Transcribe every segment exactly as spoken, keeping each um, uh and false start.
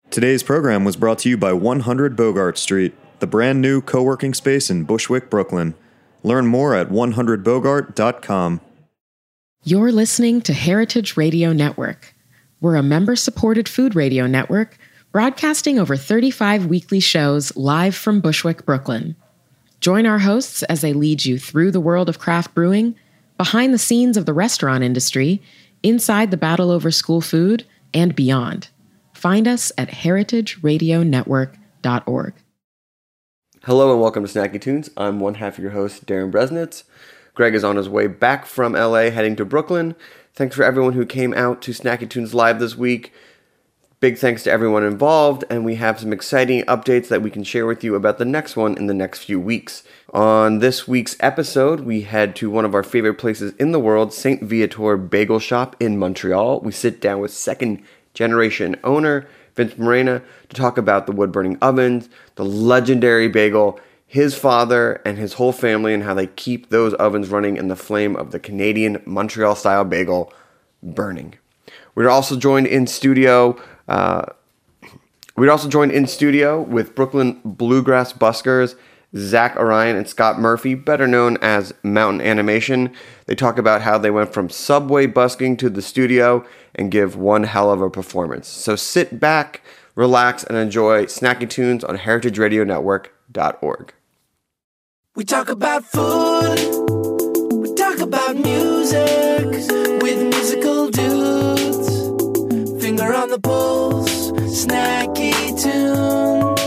Today's program was brought to you by one hundred Bogart Street, the brand new co-working space in Bushwick, Brooklyn. Learn more at one hundred bogart dot com. You're listening to Heritage Radio Network. We're a member-supported food radio network broadcasting over thirty-five weekly shows live from Bushwick, Brooklyn. Join our hosts as they lead you through the world of craft brewing, behind the scenes of the restaurant industry, inside the battle over school food, and beyond. Find us at heritage radio network dot org. Hello and welcome to Snacky Tunes. I'm one half of your host, Darren Bresnitz. Greg is on his way back from L A, heading to Brooklyn. Thanks for everyone who came out to Snacky Tunes Live this week. Big thanks to everyone involved, and we have some exciting updates that we can share with you about the next one in the next few weeks. On this week's episode, we head to one of our favorite places in the world, Saint Viator Bagel Shop in Montreal. We sit down with second generation owner Vince Morena to talk about the wood-burning ovens, the legendary bagel, his father and his whole family, and how they keep those ovens running in the flame of the Canadian Montreal-style bagel burning. We're also joined in studio. Uh, we're also joined in studio with Brooklyn Bluegrass buskers Zach Orion and Scott Murphy, better known as Mountain Animation. They talk about how they went from subway busking to the studio and give one hell of a performance. So sit back, relax, and enjoy Snacky Tunes on heritage radio network dot org. We talk about food, we talk about music, with musical dudes, finger on the pulse, Snacky Tunes.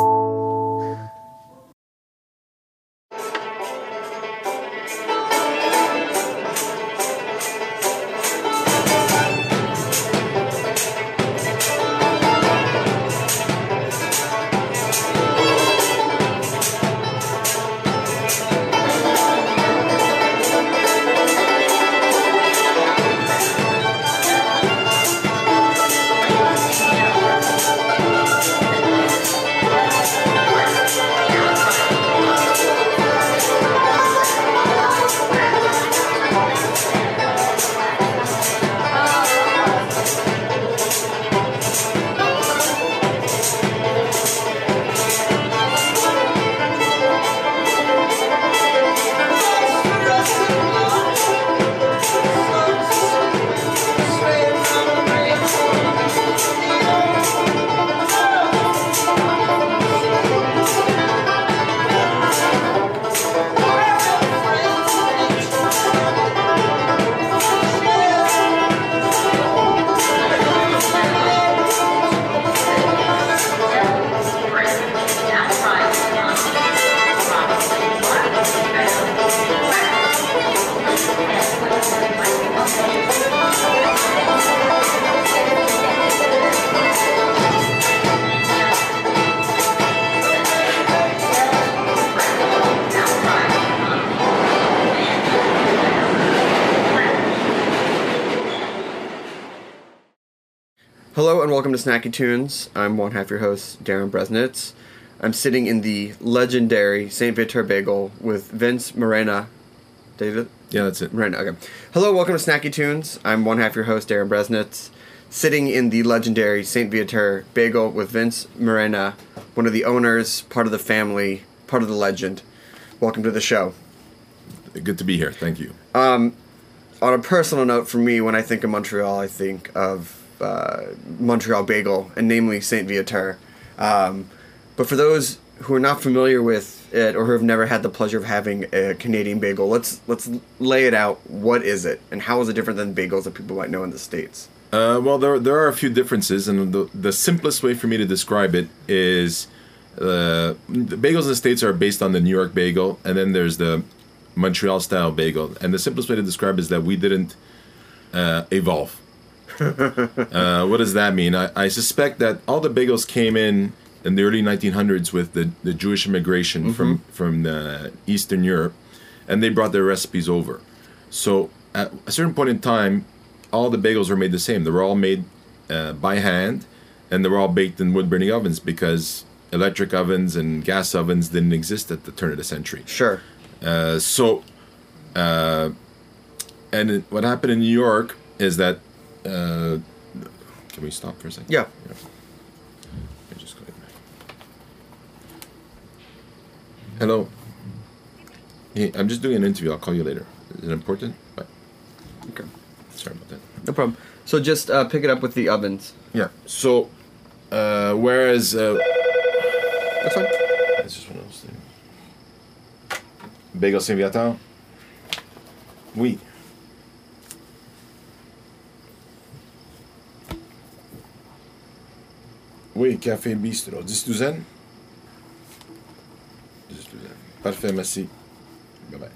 Hello and welcome to Snacky Tunes. I'm one half your host, Darren Bresnitz. I'm sitting in the legendary Saint Viator Bagel with Vince Morena. David? Yeah, that's it. Morena, okay. Hello, welcome to Snacky Tunes. I'm one half your host, Darren Bresnitz. Sitting in the legendary Saint Viator Bagel with Vince Morena, one of the owners, part of the family, part of the legend. Welcome to the show. Good to be here. Thank you. Um, on a personal note, for me, when I think of Montreal, I think of Uh, Montreal Bagel, and namely Saint Viator. Um, but for those who are not familiar with it or who have never had the pleasure of having a Canadian bagel, let's let's lay it out. What is it, and how is it different than bagels that people might know in the States? Uh, well, there there are a few differences, and the the simplest way for me to describe it is uh, the bagels in the States are based on the New York bagel, and then there's the Montreal style bagel. And the simplest way to describe it is that we didn't uh, evolve. uh, what does that mean? I, I suspect that all the bagels came in in the early nineteen hundreds with the, the Jewish immigration mm-hmm. from from the Eastern Europe, and they brought their recipes over. So at a certain point in time, all the bagels were made the same. They were all made uh, by hand, and they were all baked in wood-burning ovens because electric ovens and gas ovens didn't exist at the turn of the century. Sure. Uh, so, uh, and it, what happened in New York is that. Uh, can we stop for a second? Yeah. yeah. Hello. Hey, I'm just doing an interview. I'll call you later. Is it important? Bye. Okay. Sorry about that. No problem. So just uh, pick it up with the ovens. Yeah. So, uh, whereas... Uh, That's fine. It's just one of those things. Bagel Saint-Viateur? Oui. Oui, café bistro. dix douzaines? dix douzaines. Parfait, merci. Bye-bye.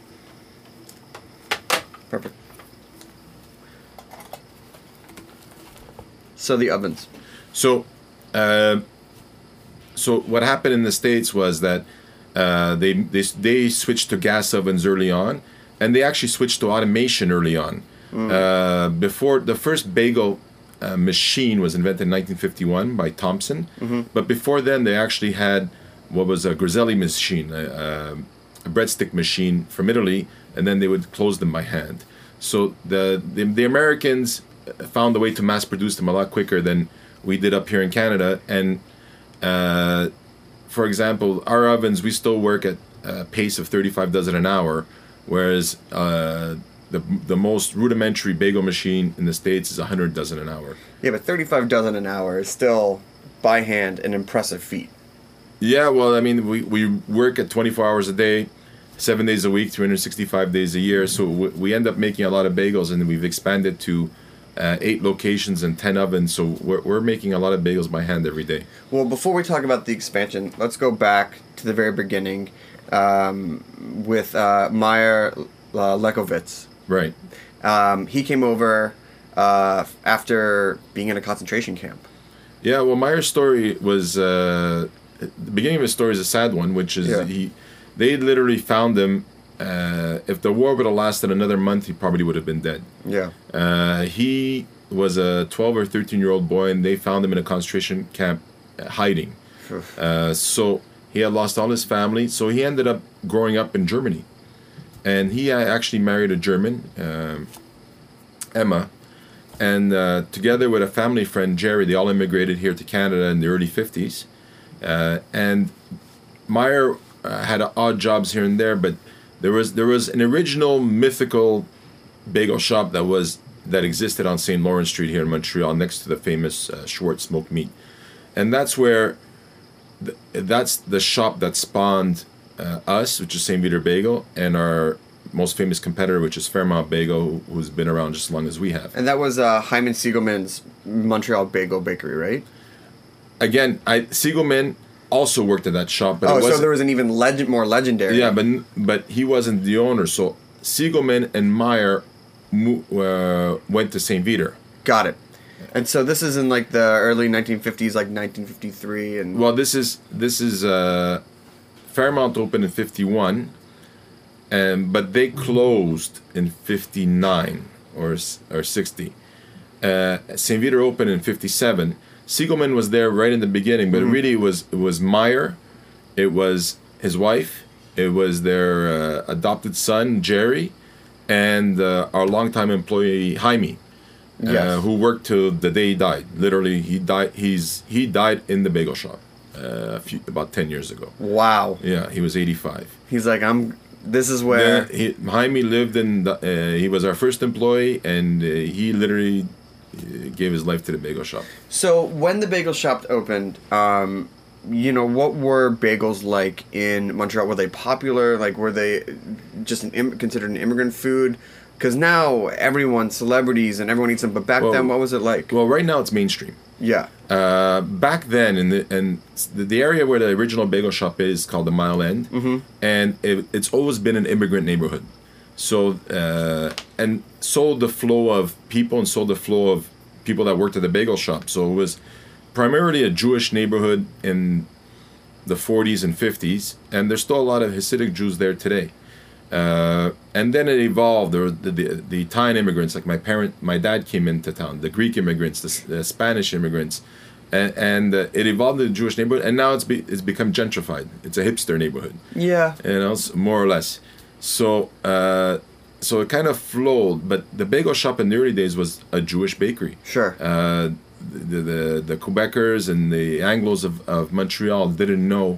Perfect. So the ovens. So, uh, so what happened in the States was that uh, they, they they switched to gas ovens early on, and they actually switched to automation early on. Mm. Uh, before the first bagel uh, machine was invented in nineteen fifty-one by Thompson, mm-hmm. but before then they actually had what was a Griselli machine, a, a breadstick machine from Italy, and then they would close them by hand. So the the, the Americans found a way to mass produce them a lot quicker than we did up here in Canada. And uh, for example, our ovens, we still work at a pace of thirty-five dozen an hour, whereas uh, the the most rudimentary bagel machine in the States is one hundred dozen an hour. Yeah, but thirty-five dozen an hour is still, by hand, an impressive feat. Yeah, well, I mean, we, we work at twenty-four hours a day, seven days a week, three hundred sixty-five days a year. So we, we end up making a lot of bagels, and we've expanded to Uh, eight locations and ten ovens, so we're, we're making a lot of bagels by hand every day. Well, before we talk about the expansion, let's go back to the very beginning um, with uh, Meyer uh, Lekovitz. Right. Um, he came over uh, after being in a concentration camp. Yeah, well, Meyer's story was... Uh, the beginning of his story is a sad one, which is yeah. he they literally found him. Uh, if the war would have lasted another month, he probably would have been dead. Yeah. Uh, he was a twelve or thirteen year old boy, and they found him in a concentration camp uh, hiding. uh, so he had lost all his family. So he ended up growing up in Germany, and he actually married a German, uh, Emma, and uh, together with a family friend, Jerry, they all immigrated here to Canada in the early fifties. Uh, and Meyer uh, had odd jobs here and there, but There was there was an original mythical bagel shop that was that existed on Saint Lawrence Street here in Montreal, next to the famous uh, Schwartz Smoked Meat, and that's where th- that's the shop that spawned uh, us, which is Saint Viateur Bagel, and our most famous competitor, which is Fairmont Bagel, who's been around just as long as we have. And that was uh, Hyman Siegelman's Montreal Bagel Bakery, right? Again, I Siegelman also worked at that shop. But oh, it so there was an even legend, more legendary. Yeah, but but he wasn't the owner. So Siegelman and Meyer mo- uh, went to Saint Viateur. Got it. And so this is in like the early nineteen fifties, like nineteen fifty-three, and well, this is this is uh, Fairmont opened in fifty-one, and but they closed in fifty-nine or or sixty. Uh, Saint Viateur opened in fifty-seven. Siegelman was there right in the beginning, but mm-hmm. really it was it was Meyer, it was his wife, it was their uh, adopted son Jerry, and uh, our longtime employee Jaime, uh, yes. who worked till the day he died. Literally, he died. He's he died in the bagel shop uh, a few, about ten years ago. Wow. Yeah, he was eighty-five. He's like, I'm. This is where yeah, he, Jaime lived in. The, uh, he was our first employee, and uh, he literally gave his life to the bagel shop. So when the bagel shop opened, um, you know, what were bagels like in Montreal? Were they popular? Like, were they just an Im- considered an immigrant food? Because now everyone, celebrities, and everyone eats them. But back well, then, what was it like? Well, right now it's mainstream. Yeah. Uh, back then, in the and the, the area where the original bagel shop is called the Mile End, mm-hmm. and it, it's always been an immigrant neighborhood. So uh, and so the flow of people, and so the flow of people that worked at the bagel shop. So it was primarily a Jewish neighborhood in the forties and fifties, and there's still a lot of Hasidic Jews there today. Uh, and then it evolved. There were the, the, the Italian immigrants, like my parent, my dad came into town. The Greek immigrants, the, the Spanish immigrants, and, and uh, it evolved in the Jewish neighborhood. And now it's be, it's become gentrified. It's a hipster neighborhood. Yeah, you know, more or less. So uh, so it kind of flowed. But the bagel shop in the early days was a Jewish bakery. Sure. Uh, the, the the Quebecers and the Anglos of, of Montreal didn't know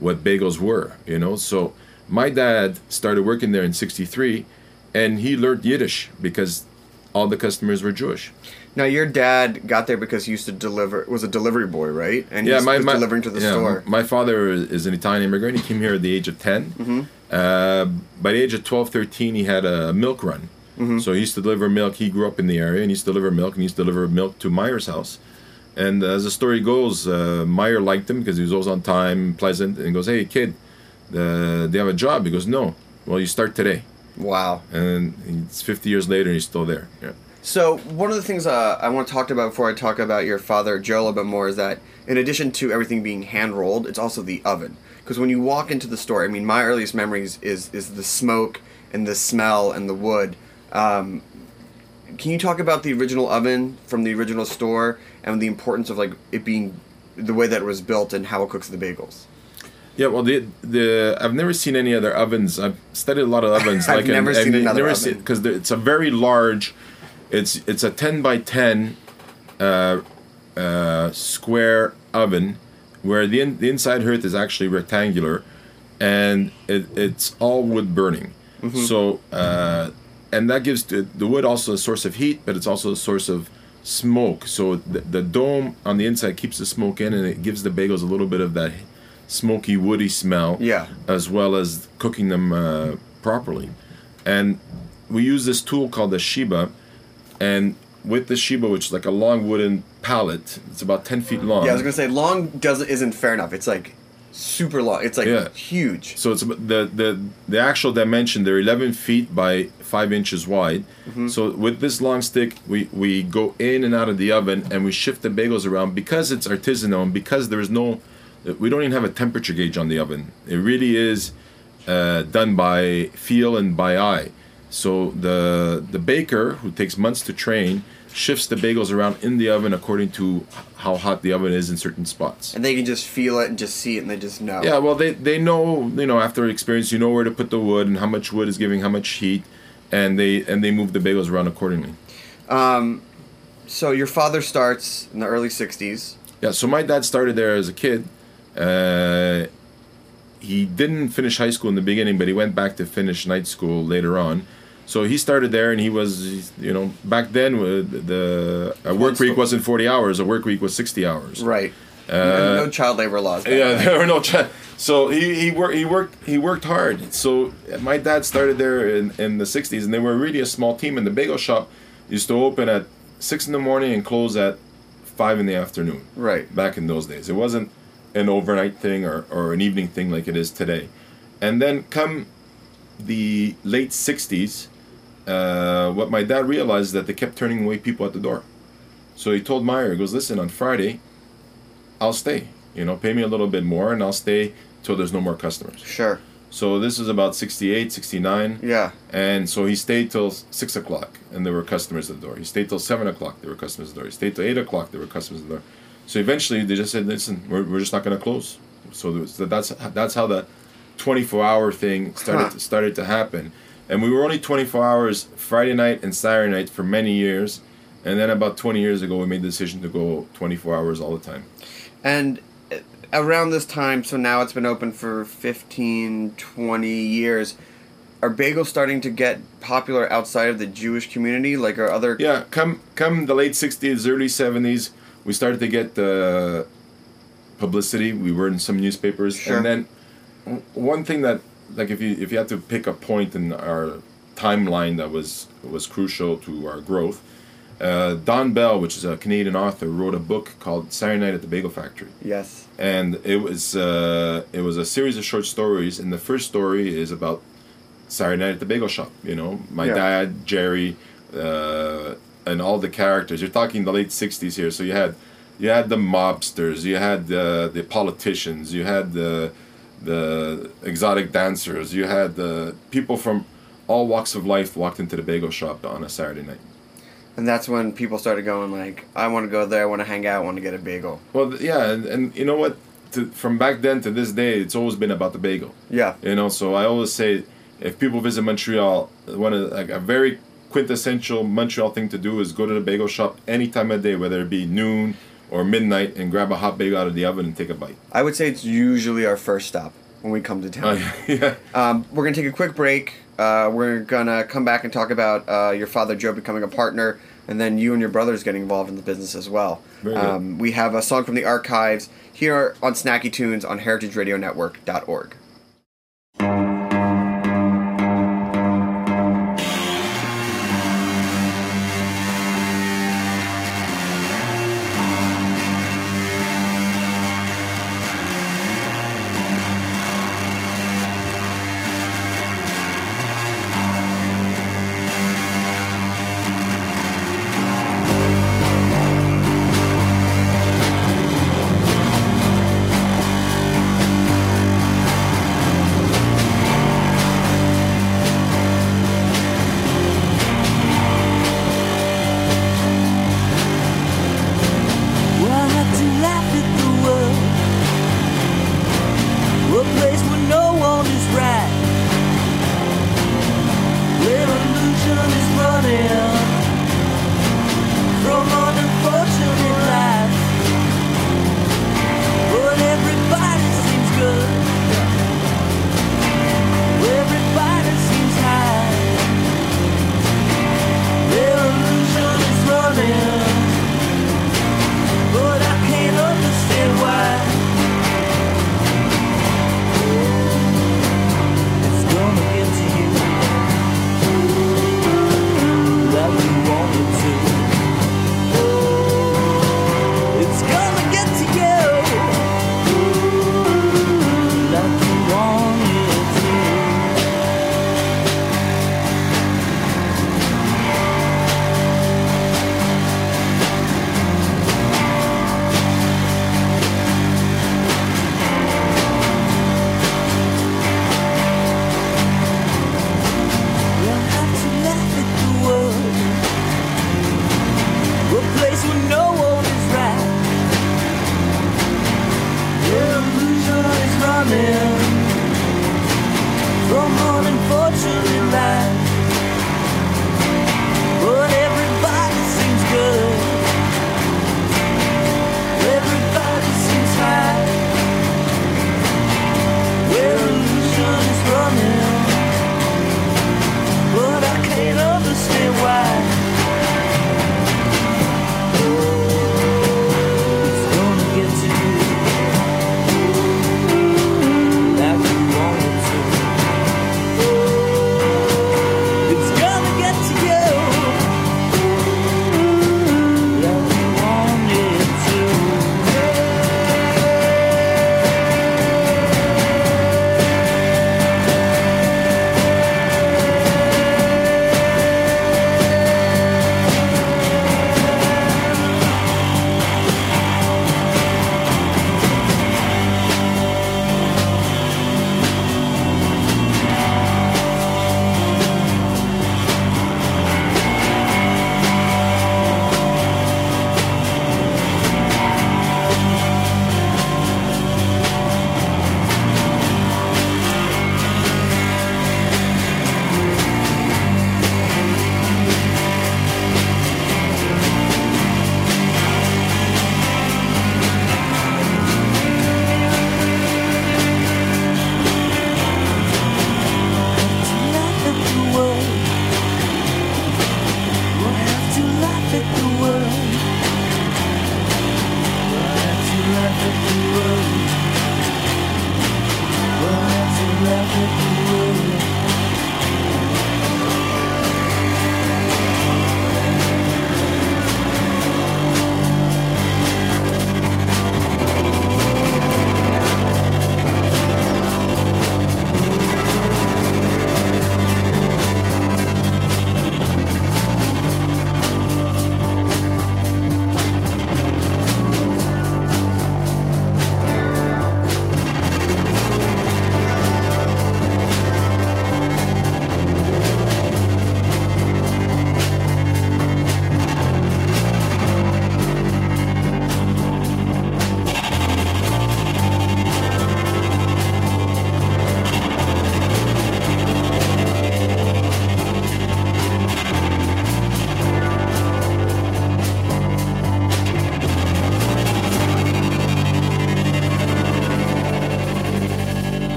what bagels were, you know. So my dad started working there in sixty-three, and he learned Yiddish because all the customers were Jewish. Now, your dad got there because he used to deliver, was a delivery boy, right? And he Yeah, was my, my delivering to the yeah, store. My father is an Italian immigrant. He came here at the age of ten. Mm-hmm. Uh, by the age of twelve, thirteen, he had a milk run. Mm-hmm. So he used to deliver milk. He grew up in the area, and he used to deliver milk, and he used to deliver milk to Meyer's house. And as the story goes, uh, Meyer liked him because he was always on time, pleasant, and he goes, "Hey, kid, uh, do you have a job?" He goes, "No." "Well, you start today." Wow. And it's fifty years later, and he's still there. Yeah. So one of the things uh, I want to talk about before I talk about your father, Joe, a little bit more is that in addition to everything being hand-rolled, it's also the oven. Because when you walk into the store, I mean, my earliest memories is, is the smoke and the smell and the wood. Um, can you talk about the original oven from the original store and the importance of like it being the way that it was built and how it cooks the bagels? Yeah, well, the the I've never seen any other ovens. I've studied a lot of ovens. I've never seen another oven. Because it's a very large. It's it's a ten by ten uh, uh, square oven where the in, the inside hearth is actually rectangular, and it, it's all wood burning. Mm-hmm. So uh, and that gives the, the wood also a source of heat, but it's also a source of smoke. So the, the dome on the inside keeps the smoke in, and it gives the bagels a little bit of that smoky, woody smell. Yeah. As well as cooking them uh, properly, and we use this tool called the Shiba. And with the Shiba, which is like a long wooden pallet, it's about ten feet long. Yeah, I was gonna say long doesn't isn't fair enough. It's like super long. It's like yeah. huge. So it's about the the the actual dimension. They're eleven feet by five inches wide. Mm-hmm. So with this long stick, we we go in and out of the oven, and we shift the bagels around because it's artisanal and because there's no, we don't even have a temperature gauge on the oven. It really is uh, done by feel and by eye. So the the baker, who takes months to train, shifts the bagels around in the oven according to how hot the oven is in certain spots. And they can just feel it and just see it and they just know. Yeah, well, they, they know, you know, after experience, you know where to put the wood and how much wood is giving how much heat, and they and they move the bagels around accordingly. Um, so your father starts in the early sixties. Yeah, so my dad started there as a kid. Uh, he didn't finish high school in the beginning, but he went back to finish night school later on. So he started there, and he was, you know, back then the a work week wasn't forty hours. A work week was sixty hours. Right. Uh, no child labor laws. Yeah, then. There were no child. So he he worked he worked he worked hard. So my dad started there in, in the sixties, and they were really a small team. And the bagel shop used to open at six in the morning and close at five in the afternoon. Right. Back in those days, it wasn't an overnight thing or, or an evening thing like it is today. And then come the late sixties. Uh, what my dad realized is that they kept turning away people at the door. So he told Meyer, he goes, "Listen, on Friday, I'll stay. You know, pay me a little bit more, and I'll stay till there's no more customers." Sure. So this is about sixty-eight, sixty-nine. Yeah. And so he stayed till six o'clock, and there were customers at the door. He stayed till seven o'clock, there were customers at the door. He stayed till eight o'clock, there were customers at the door. So eventually, they just said, "Listen, we're we're just not going to close." So there was, that's that's how the twenty-four hour thing started Huh. to, started to happen. And we were only twenty-four hours Friday night and Saturday night for many years. And then about twenty years ago, we made the decision to go twenty-four hours all the time. And around this time, so now it's been open for fifteen, twenty years, are bagels starting to get popular outside of the Jewish community? Like are other... Yeah, come come the late sixties, early seventies, we started to get the publicity. We were in some newspapers. Sure. And then one thing that, like if you if you had to pick a point in our timeline that was was crucial to our growth, uh, Don Bell, which is a Canadian author, wrote a book called Saturday Night at the Bagel Factory. Yes. And it was uh, it was a series of short stories, and the first story is about Saturday Night at the Bagel Shop. You know, my Yeah. dad, Jerry, uh, and all the characters. You're talking the late sixties here, so you had you had the mobsters, you had the the politicians, you had the the exotic dancers, you had the people from all walks of life walked into the bagel shop on a Saturday night. And that's when people started going like, I want to go there, I want to hang out, I want to get a bagel. Well, th- yeah, and, and you know what? To, from back then to this day, it's always been about the bagel. Yeah. You know, so I always say, if people visit Montreal, one of like a very quintessential Montreal thing to do is go to the bagel shop any time of day, whether it be noon or midnight and grab a hot bagel out of the oven and take a bite. I would say it's usually our first stop when we come to town. Oh, yeah. Um, we're going to take a quick break. Uh, we're going to come back and talk about uh, your father, Joe, becoming a partner, and then you and your brothers getting involved in the business as well. Very good. Um, we have a song from the archives here on Snacky Tunes on heritage radio network dot org.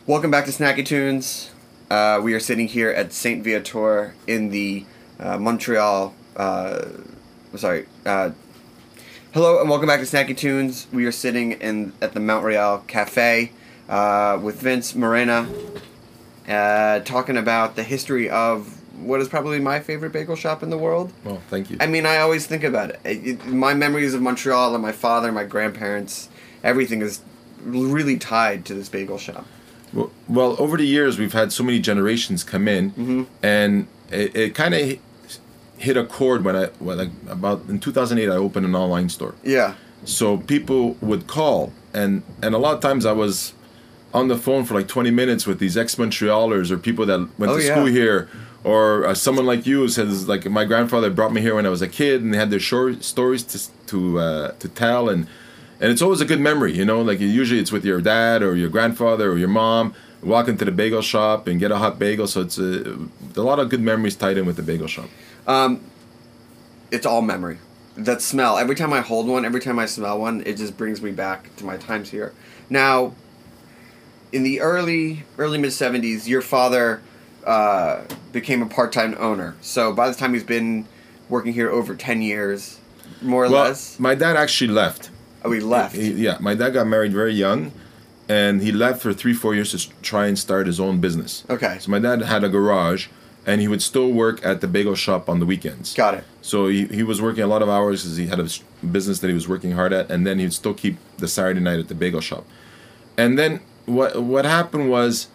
Welcome back to Snacky Tunes. Uh, we are sitting here at Saint Viator in the uh, Montreal. Uh, sorry. Uh, hello and welcome back to Snacky Tunes. We are sitting in at the Mount Royal Cafe uh, with Vince Morena, uh, talking about the history of what is probably my favorite bagel shop in the world. Well, thank you. I mean, I always think about it. It, it. My memories of Montreal and my father, my grandparents, everything is really tied to this bagel shop. Well, well over the years, we've had so many generations come in, mm-hmm. and it, it kind of hit a chord when I, well, like about in two thousand eight, I opened an online store. Yeah. So people would call, and, and a lot of times I was on the phone for like twenty minutes with these ex-Montrealers or people that went oh, to yeah. school here. Or uh, someone like you says, like my grandfather brought me here when I was a kid, and they had their short stories to to uh, to tell, and and it's always a good memory, you know. Like usually it's with your dad or your grandfather or your mom, walk into the bagel shop and get a hot bagel. So it's a, a lot of good memories tied in with the bagel shop. Um, it's all memory. That smell. Every time I hold one, every time I smell one, it just brings me back to my times here. Now, in the early early mid seventies, your father. Uh, became a part-time owner. So by the time he's been working here over ten years, more or well, less. My dad actually left. Oh, he left. He, yeah, my dad got married very young, and he left for three, four years to try and start his own business. Okay. So my dad had a garage, and he would still work at the bagel shop on the weekends. Got it. So he, he was working a lot of hours because he had a business that he was working hard at, and then he'd still keep the Saturday night at the bagel shop. And then what what happened was,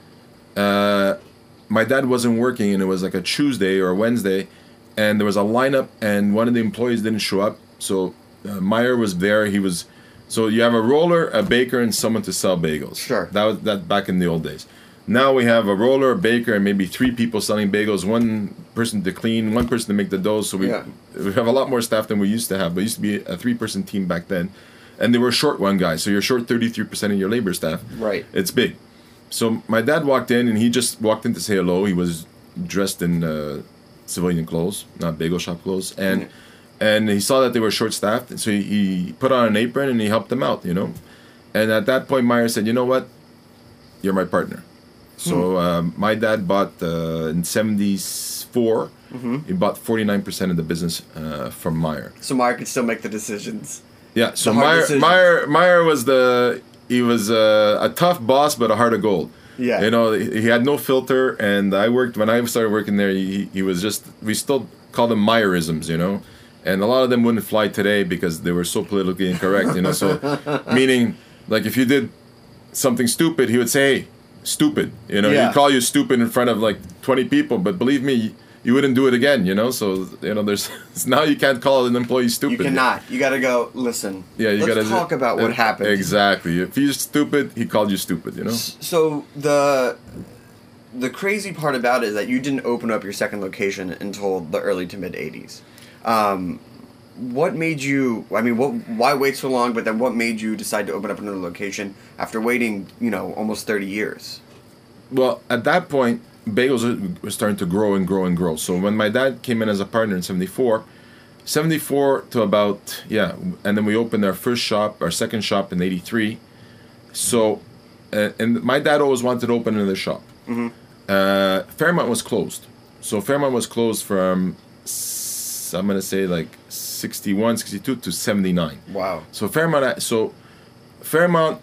uh, my dad wasn't working, and it was like a Tuesday or a Wednesday, and there was a lineup, and one of the employees didn't show up. So uh, Meyer was there. He was, so you have a roller, a baker, and someone to sell bagels. Sure. That was that back in the old days. Now we have a roller, a baker, and maybe three people selling bagels. One person to clean, one person to make the dough. So we yeah. we have a lot more staff than we used to have. But it used to be a three-person team back then, and they were short one guy. So you're short thirty-three percent of your labor staff. Right. It's big. So my dad walked in, and he just walked in to say hello. He was dressed in uh, civilian clothes, not bagel shop clothes, and mm. and he saw that they were short-staffed. So he, he put on an apron, and he helped them out, you know. And at that point, Meyer said, "You know what? You're my partner." So mm. um, my dad bought uh, in seventy-four. Mm-hmm. He bought forty-nine percent of the business uh, from Meyer. So Meyer could still make the decisions. Yeah. So Meyer, Meyer, Meyer was the. He was uh, a tough boss, but a heart of gold. Yeah. You know, he had no filter, and I worked, when I started working there, he, he was just, we still call them Meyerisms, you know? And a lot of them wouldn't fly today because they were so politically incorrect, you know? So, meaning, like, if you did something stupid, he would say, hey, stupid. You know, yeah. he'd call you stupid in front of, like, twenty people, but believe me, you wouldn't do it again, you know? So, you know, there's, now you can't call an employee stupid. You cannot. You gotta go, listen, yeah, you let's gotta talk about what uh, happened. Exactly. If he's stupid, he called you stupid, you know? So, the the crazy part about it is that you didn't open up your second location until the early to mid-eighties. Um, what made you, I mean, what? why wait so long, but then what made you decide to open up another location after waiting, you know, almost thirty years? Well, at that point, bagels were starting to grow and grow and grow. So when my dad came in as a partner in seventy-four, seventy-four to about, yeah, and then we opened our first shop, our second shop in eighty-three. So, uh, and my dad always wanted to open another shop. Mm-hmm. Uh, Fairmont was closed. So Fairmont was closed from, I'm going to say like sixty-one, sixty-two to seventy-nine. Wow. So Fairmont, so Fairmont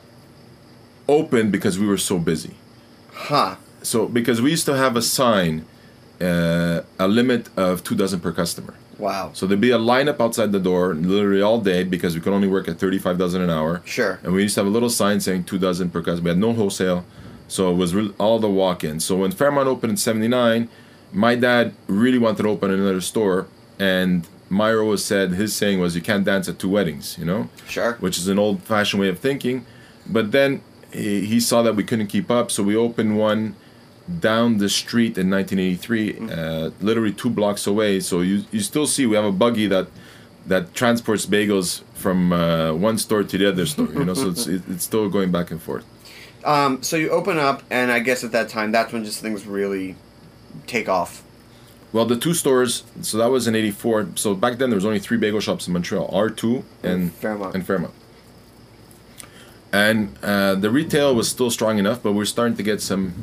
opened because we were so busy. Huh. So, because we used to have a sign, uh, a limit of two dozen per customer. Wow. So there'd be a lineup outside the door literally all day because we could only work at thirty-five dozen an hour. Sure. And we used to have a little sign saying two dozen per customer. We had no wholesale, so it was re- all the walk-ins. So when Fairmont opened in seventy-nine, my dad really wanted to open another store, and Meyer always said, his saying was, you can't dance at two weddings, you know? Sure. Which is an old-fashioned way of thinking. But then he, he saw that we couldn't keep up, so we opened one down the street in nineteen eighty-three, mm-hmm. uh, literally two blocks away. So you you still see we have a buggy that that transports bagels from uh, one store to the other store. You know, so it's it, it's still going back and forth. Um, so you open up, and I guess at that time, that's when just things really take off. Well, the two stores. So that was in eighty-four. So back then there was only three bagel shops in Montreal: R two and Fairmont. And Fairmont. And uh, the retail was still strong enough, but we're starting to get some.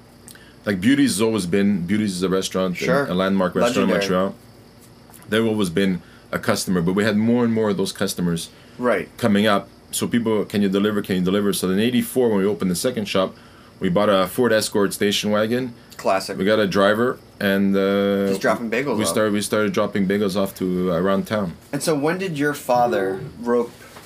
Like Beauty's has always been. Beauty's is a restaurant, Sure. a landmark restaurant Legendary. in Montreal. They've always been a customer, but we had more and more of those customers Right. coming up. So people, can you deliver? Can you deliver? So in eighty-four, when we opened the second shop, we bought a Ford Escort station wagon. Classic. We got a driver, and uh, Just dropping bagels We off. started. We started dropping bagels off to uh, around town. And so when did your father rope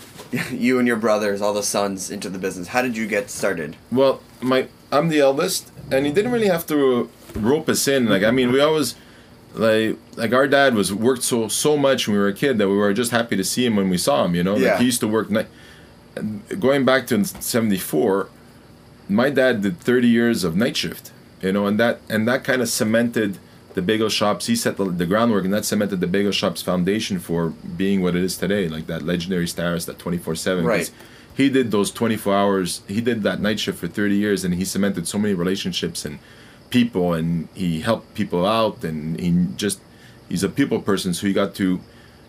you and your brothers, all the sons, into the business? How did you get started? Well, my I'm the eldest, and he didn't really have to rope us in. Like I mean, we always like like our dad was worked so so much when we were a kid that we were just happy to see him when we saw him. You know, Yeah. like he used to work night. Going back to seventy-four, my dad did thirty years of night shift. You know, and that and that kind of cemented the bagel shops. He set the, the groundwork, and that cemented the bagel shop's foundation for being what it is today, like that legendary status, that twenty-four seven. Right. He did those twenty-four hours. He did that night shift for thirty years, and he cemented so many relationships and people, and he helped people out, and he just he's a people person. So he got to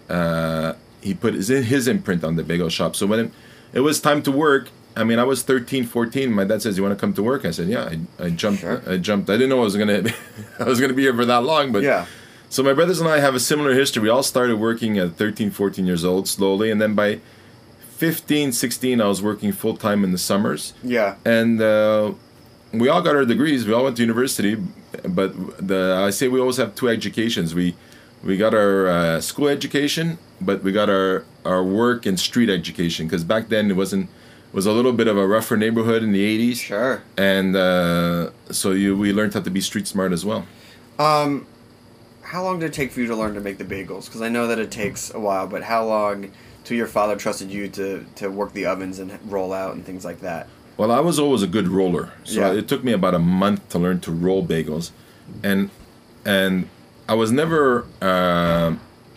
uh, he put his his imprint on the bagel shop. So when it, it was time to work, I mean, I was thirteen, fourteen. My dad says, "You want to come to work?" I said, "Yeah." I, I jumped. Sure. I jumped. I didn't know I was gonna I was gonna be here for that long, but Yeah. So my brothers and I have a similar history. We all started working at thirteen, fourteen years old, slowly, and then by fifteen, sixteen, I was working full time in the summers. Yeah. And uh, we all got our degrees. We all went to university, but the I say we always have two educations. We we got our uh, school education, but we got our our work and street education, because back then it wasn't it was a little bit of a rougher neighborhood in the eighties. Sure. And uh, so you we learned how to be street smart as well. Um, how long did it take for you to learn to make the bagels? Because I know that it takes a while, but how long till your father trusted you to, to work the ovens and roll out and things like that? Well, I was always a good roller, so Yeah. it took me about a month to learn to roll bagels, and and I was never uh,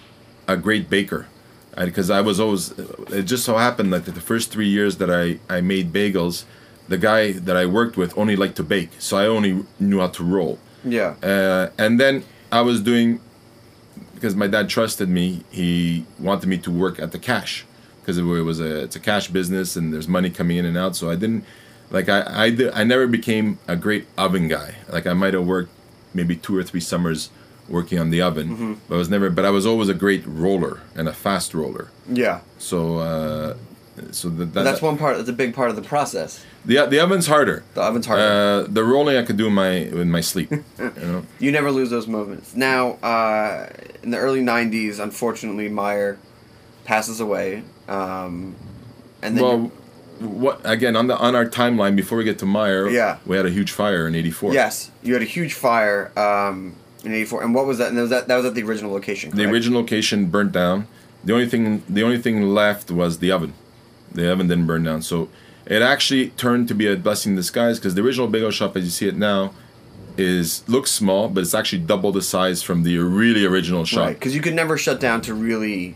a great baker, because I, I was always. It just so happened that the first three years that I, I made bagels, the guy that I worked with only liked to bake, so I only knew how to roll. Yeah. Uh, and then I was doing, because my dad trusted me, he wanted me to work at the cash, because it was a it's a cash business and there's money coming in and out. So I didn't, like I I, did, I never became a great oven guy. Like I might have worked maybe two or three summers working on the oven, Mm-hmm. but I was never. But I was always a great roller and a fast roller. Yeah. So uh, so that, that That's one part. That's a big part of the process. the the oven's harder. The oven's harder. Uh, the rolling I could do in my in my sleep. You know. You never lose those moments. Now, uh, in the early nineties, unfortunately, Meyer passes away. Um, and then Well, what again on the on our timeline before we get to Meyer? Yeah. we had a huge fire in eighty-four. yes, you had a huge fire um, in eighty-four. And what was that? And that was, that, that was at the original location, the correct? original location burnt down. The only thing the only thing left was the oven. The oven didn't burn down, so it actually turned to be a blessing in disguise, because the original bagel shop, as you see it now, is looks small, but it's actually double the size from the really original shop. Right, because you could never shut down to really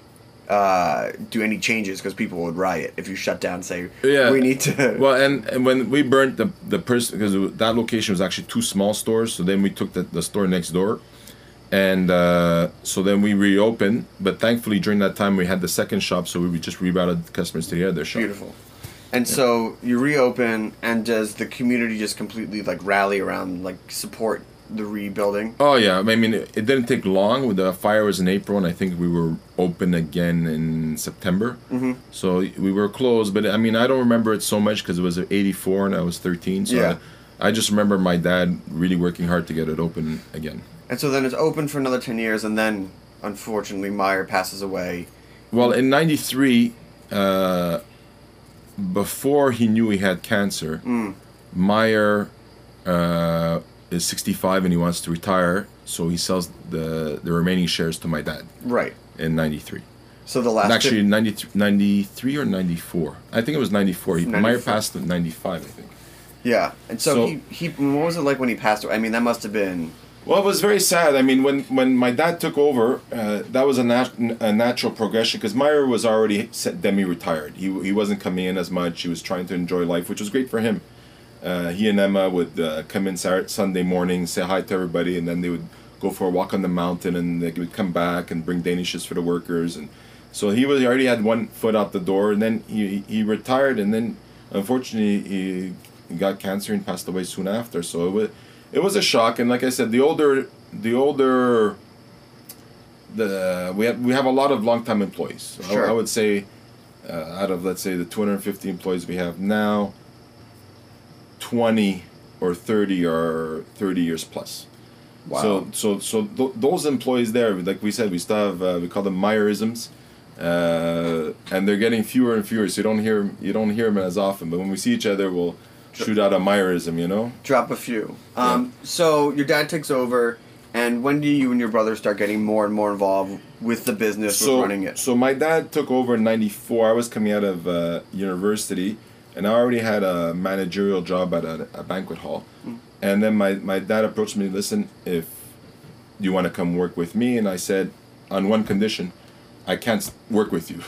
uh, do any changes, because people would riot if you shut down and say, Yeah. we need to... Well, and, and when we burnt the the person, because that location was actually two small stores, so then we took the, the store next door, and uh, so then we reopened. But thankfully, during that time, we had the second shop, so we just rerouted customers to the other shop. Beautiful. And so you reopen, and does the community just completely like rally around, like support the rebuilding? Oh yeah, I mean it, it didn't take long. The fire was in April, and I think we were open again in September. Mm-hmm. So we were closed, but I mean I don't remember it so much because it was eighty-four and I was thirteen. So Yeah. I, I just remember my dad really working hard to get it open again. And so then it's open for another ten years, and then unfortunately Meyer passes away. Well, in ninety-three, uh, before he knew he had cancer, Mm. Meyer uh, is sixty-five and he wants to retire, so he sells the the remaining shares to my dad Right. in ninety-three. So the last... And actually, ninety-three, ninety-three or ninety-four. I think it was ninety-four. He, Meyer ninety-four. passed in ninety-five, I think. Yeah. And so, So- he, he... What was it like when he passed away? I mean, that must have been... Well, it was very sad. I mean, when, when my dad took over, uh, that was a, nat- a natural progression, because Meyer was already demi-retired. He, he wasn't coming in as much. He was trying to enjoy life, which was great for him. Uh, he and Emma would uh, come in Saturday, Sunday morning, say hi to everybody, and then they would go for a walk on the mountain, and they would come back and bring Danishes for the workers. And so he was he already had one foot out the door, and then he he retired, and then unfortunately, he, he got cancer and passed away soon after. So it was, it was a shock. And like I said, the older, the older, the we have we have a lot of long-time employees. So Sure. I, I would say, uh, out of let's say the two hundred fifty employees we have now, twenty or thirty are thirty years plus. Wow. So so so th- those employees there, like we said, we still have uh, we call them Meyerisms, uh, and they're getting fewer and fewer. So you don't hear you don't hear them as often. But when we see each other, we'll shoot out a Meyerism, you know. Drop a few. Um, So your dad takes over, and when do you and your brother start getting more and more involved with the business, So with running it? so my dad took over in ninety-four. I was coming out of uh, university, and I already had a managerial job at a, a banquet hall. Mm. And then my, my dad approached me, listen, if you want to come work with me, and I said, on one condition, I can't s- work with you.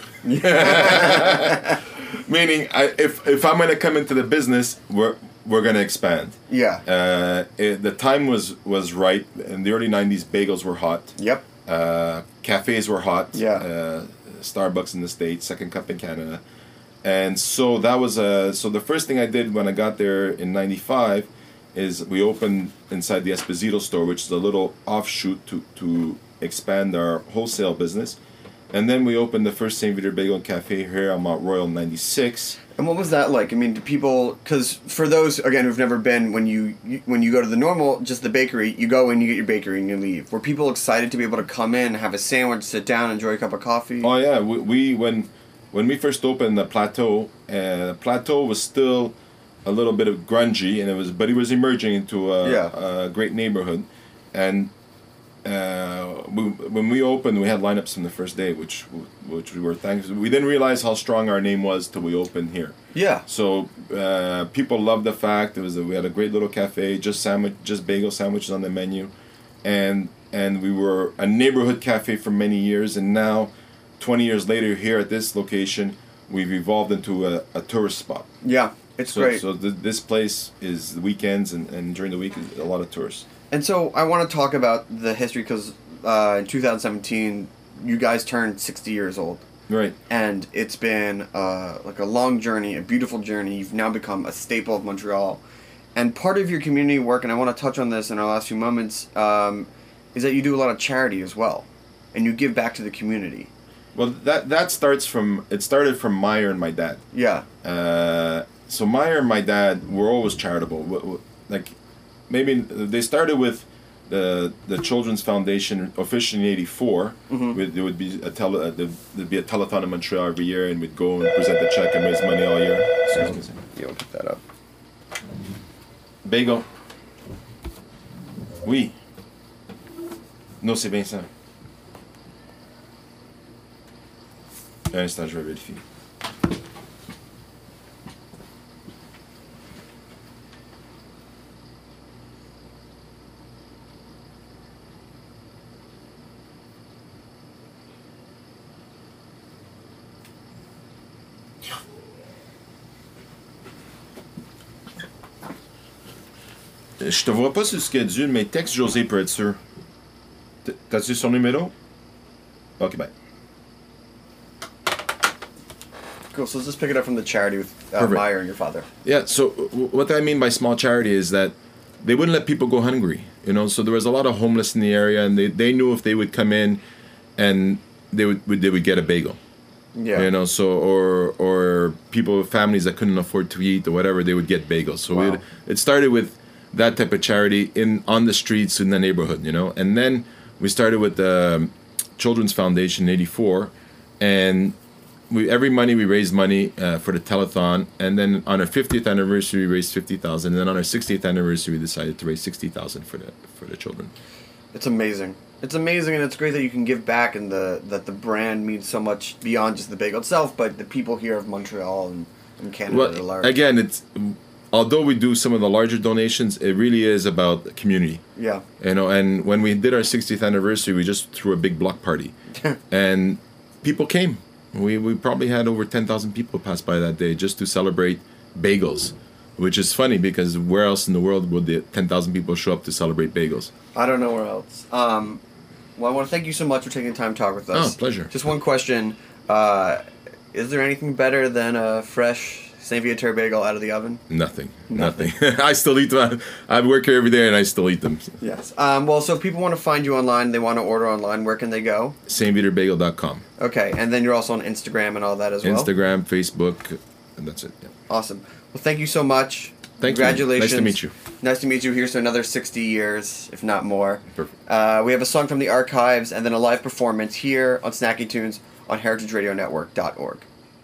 Meaning, I, if if I'm going to come into the business, we're we're going to expand. Yeah. Uh, it, the time was was right. In the early nineties, bagels were hot. Yep. Uh, cafes were hot. Yeah. Uh, Starbucks in the States, Second Cup in Canada. And so that was a, so the first thing I did when I got there in ninety-five is we opened inside the Esposito store, which is a little offshoot to, to expand our wholesale business. And then we opened the first Saint Viateur Bagel and Cafe here on Mount Royal in ninety-six. And what was that like? I mean, do people? Because for those again who've never been, when you you- when you go to the normal, just the bakery, you go in, you get your bakery, and you leave. Were people excited to be able to come in, have a sandwich, sit down, enjoy a cup of coffee? Oh yeah, we, we when when we first opened the Plateau, uh, Plateau was still a little bit of grungy, and it was, but it was emerging into a, Yeah. a great neighborhood, and uh, we, when we opened, we had lineups from the first day, which which we were thankful. We didn't realize how strong our name was till we opened here. Yeah. So uh, people loved the fact it was a, we had a great little cafe, just sandwich, just bagel sandwiches on the menu, and and we were a neighborhood cafe for many years, and now, twenty years later, here at this location, we've evolved into a, a tourist spot. Yeah. It's So great. so th- this place is the weekends and, and during the week is a lot of tourists. And so I want to talk about the history because uh, in two thousand seventeen, you guys turned sixty years old. Right. And it's been uh, like a long journey, a beautiful journey. You've now become a staple of Montreal. And part of your community work, and I want to touch on this in our last few moments, um, is that you do a lot of charity as well. And you give back to the community. Well, that that starts from it started from Meyer and my dad. Yeah. Uh, so Meyer and my dad were always charitable. W- w- Like, maybe they started with the the Children's Foundation officially in eighty-four. Mhm. There would be a tele, uh, there'd there'd be a telethon in Montreal every year, and we'd go and present the check and raise money all year. Excuse me. You'll pick that up. Bagel. Oui. Non, c'est bien ça. Un instant, je vais vérifier. Je te vois pas sur le schedule, mais texte José pour être sûr. T- T'as-tu son numéro? Ok, bye. Cool. So let's just pick it up from the charity with uh, Perfect. Meyer and your father. Yeah, so w- what I mean by small charity is that they wouldn't let people go hungry, you know. So there was a lot of homeless in the area, and they, they knew if they would come in, and they would they would get a bagel, Yeah. you know. So or or people with families that couldn't afford to eat or whatever, they would get bagels. So Wow. we'd, it started with that type of charity in on the streets in the neighborhood, you know, and then we started with the Children's Foundation in eighty-four, and we every money we raised money uh, for the telethon, and then on our fiftieth anniversary we raised fifty thousand, and then on our sixtieth anniversary we decided to raise sixty thousand for the for the children. It's amazing. It's amazing, and it's great that you can give back, and the that the brand means so much beyond just the bagel itself, but the people here of Montreal and, and Canada at Well, large. again, it's although we do some of the larger donations, it really is about the community. Yeah. You know, and when we did our sixtieth anniversary, we just threw a big block party, and people came. We we probably had over ten thousand people pass by that day just to celebrate bagels, which is funny because where else in the world would the ten thousand people show up to celebrate bagels? I don't know where else. Um, well, I want to thank you so much for taking the time to talk with us. Oh, pleasure. Just one question. Uh, is there anything better than a fresh Saint Viateur bagel out of the oven? Nothing. Nothing. I still eat them. I work here every day, and I still eat them. Yes. Um, well, so if people want to find you online, they want to order online, where can they go? Saint Viateur Bagel dot com. Okay, and then you're also on Instagram and all that as well? Instagram, Facebook, and that's it. Yeah. Awesome. Well, thank you so much. Thank Congratulations. you. Nice to meet you. Nice to meet you. Here's to another sixty years, if not more. Perfect. Uh, we have a song from the archives and then a live performance here on Snacky Tunes on heritage radio network dot org.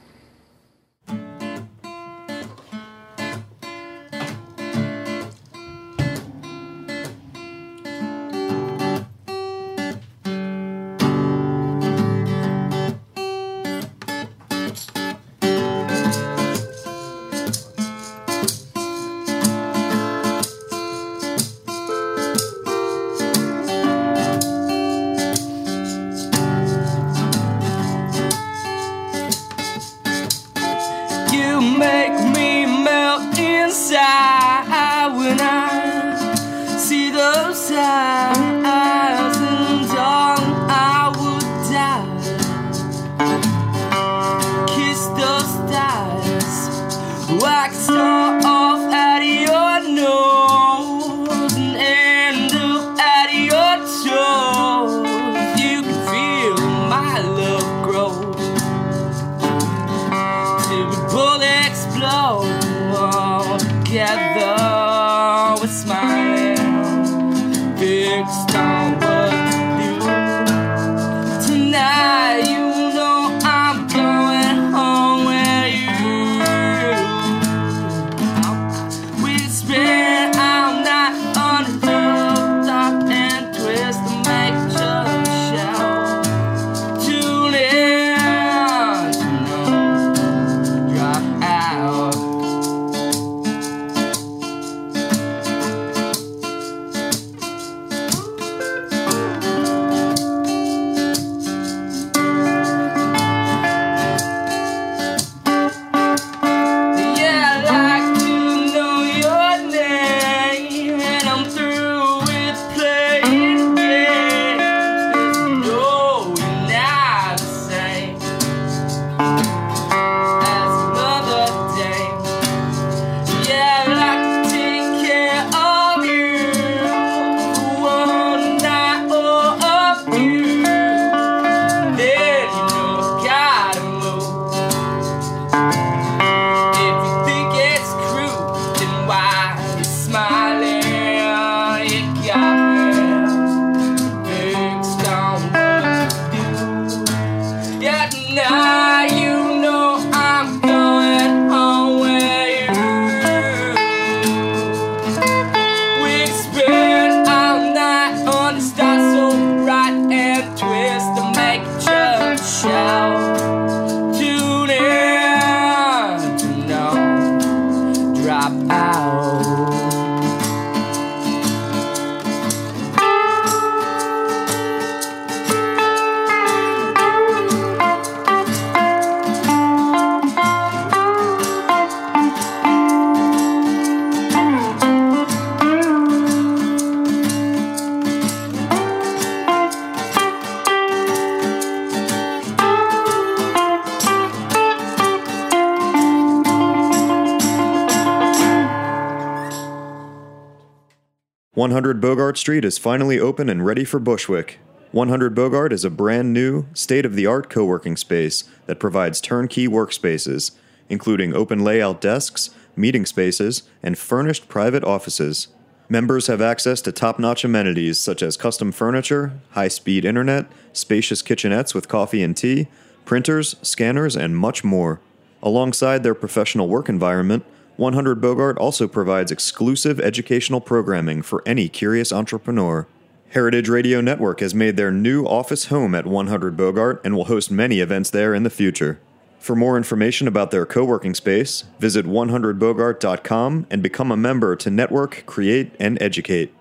one hundred Bogart Street is finally open and ready for Bushwick. one hundred Bogart is a brand new, state-of-the-art co-working space that provides turnkey workspaces, including open layout desks, meeting spaces, and furnished private offices. Members have access to top-notch amenities such as custom furniture, high-speed internet, spacious kitchenettes with coffee and tea, printers, scanners, and much more. Alongside their professional work environment, one hundred Bogart also provides exclusive educational programming for any curious entrepreneur. Heritage Radio Network has made their new office home at one hundred Bogart and will host many events there in the future. For more information about their co-working space, visit one hundred bogart dot com and become a member to network, create, and educate.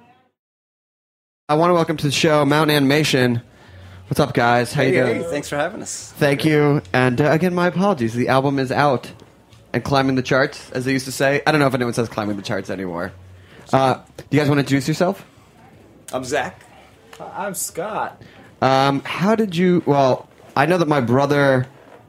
I want to welcome to the show Mountain Animation. What's up, guys? How hey, you doing? Hey, thanks for having us. Thank you. And uh, again, my apologies. The album is out and climbing the charts, as they used to say. I don't know if anyone says climbing the charts anymore. Uh, do you guys want to introduce yourself? I'm Zach. I'm Scott. Um, how did you... Well, I know that my brother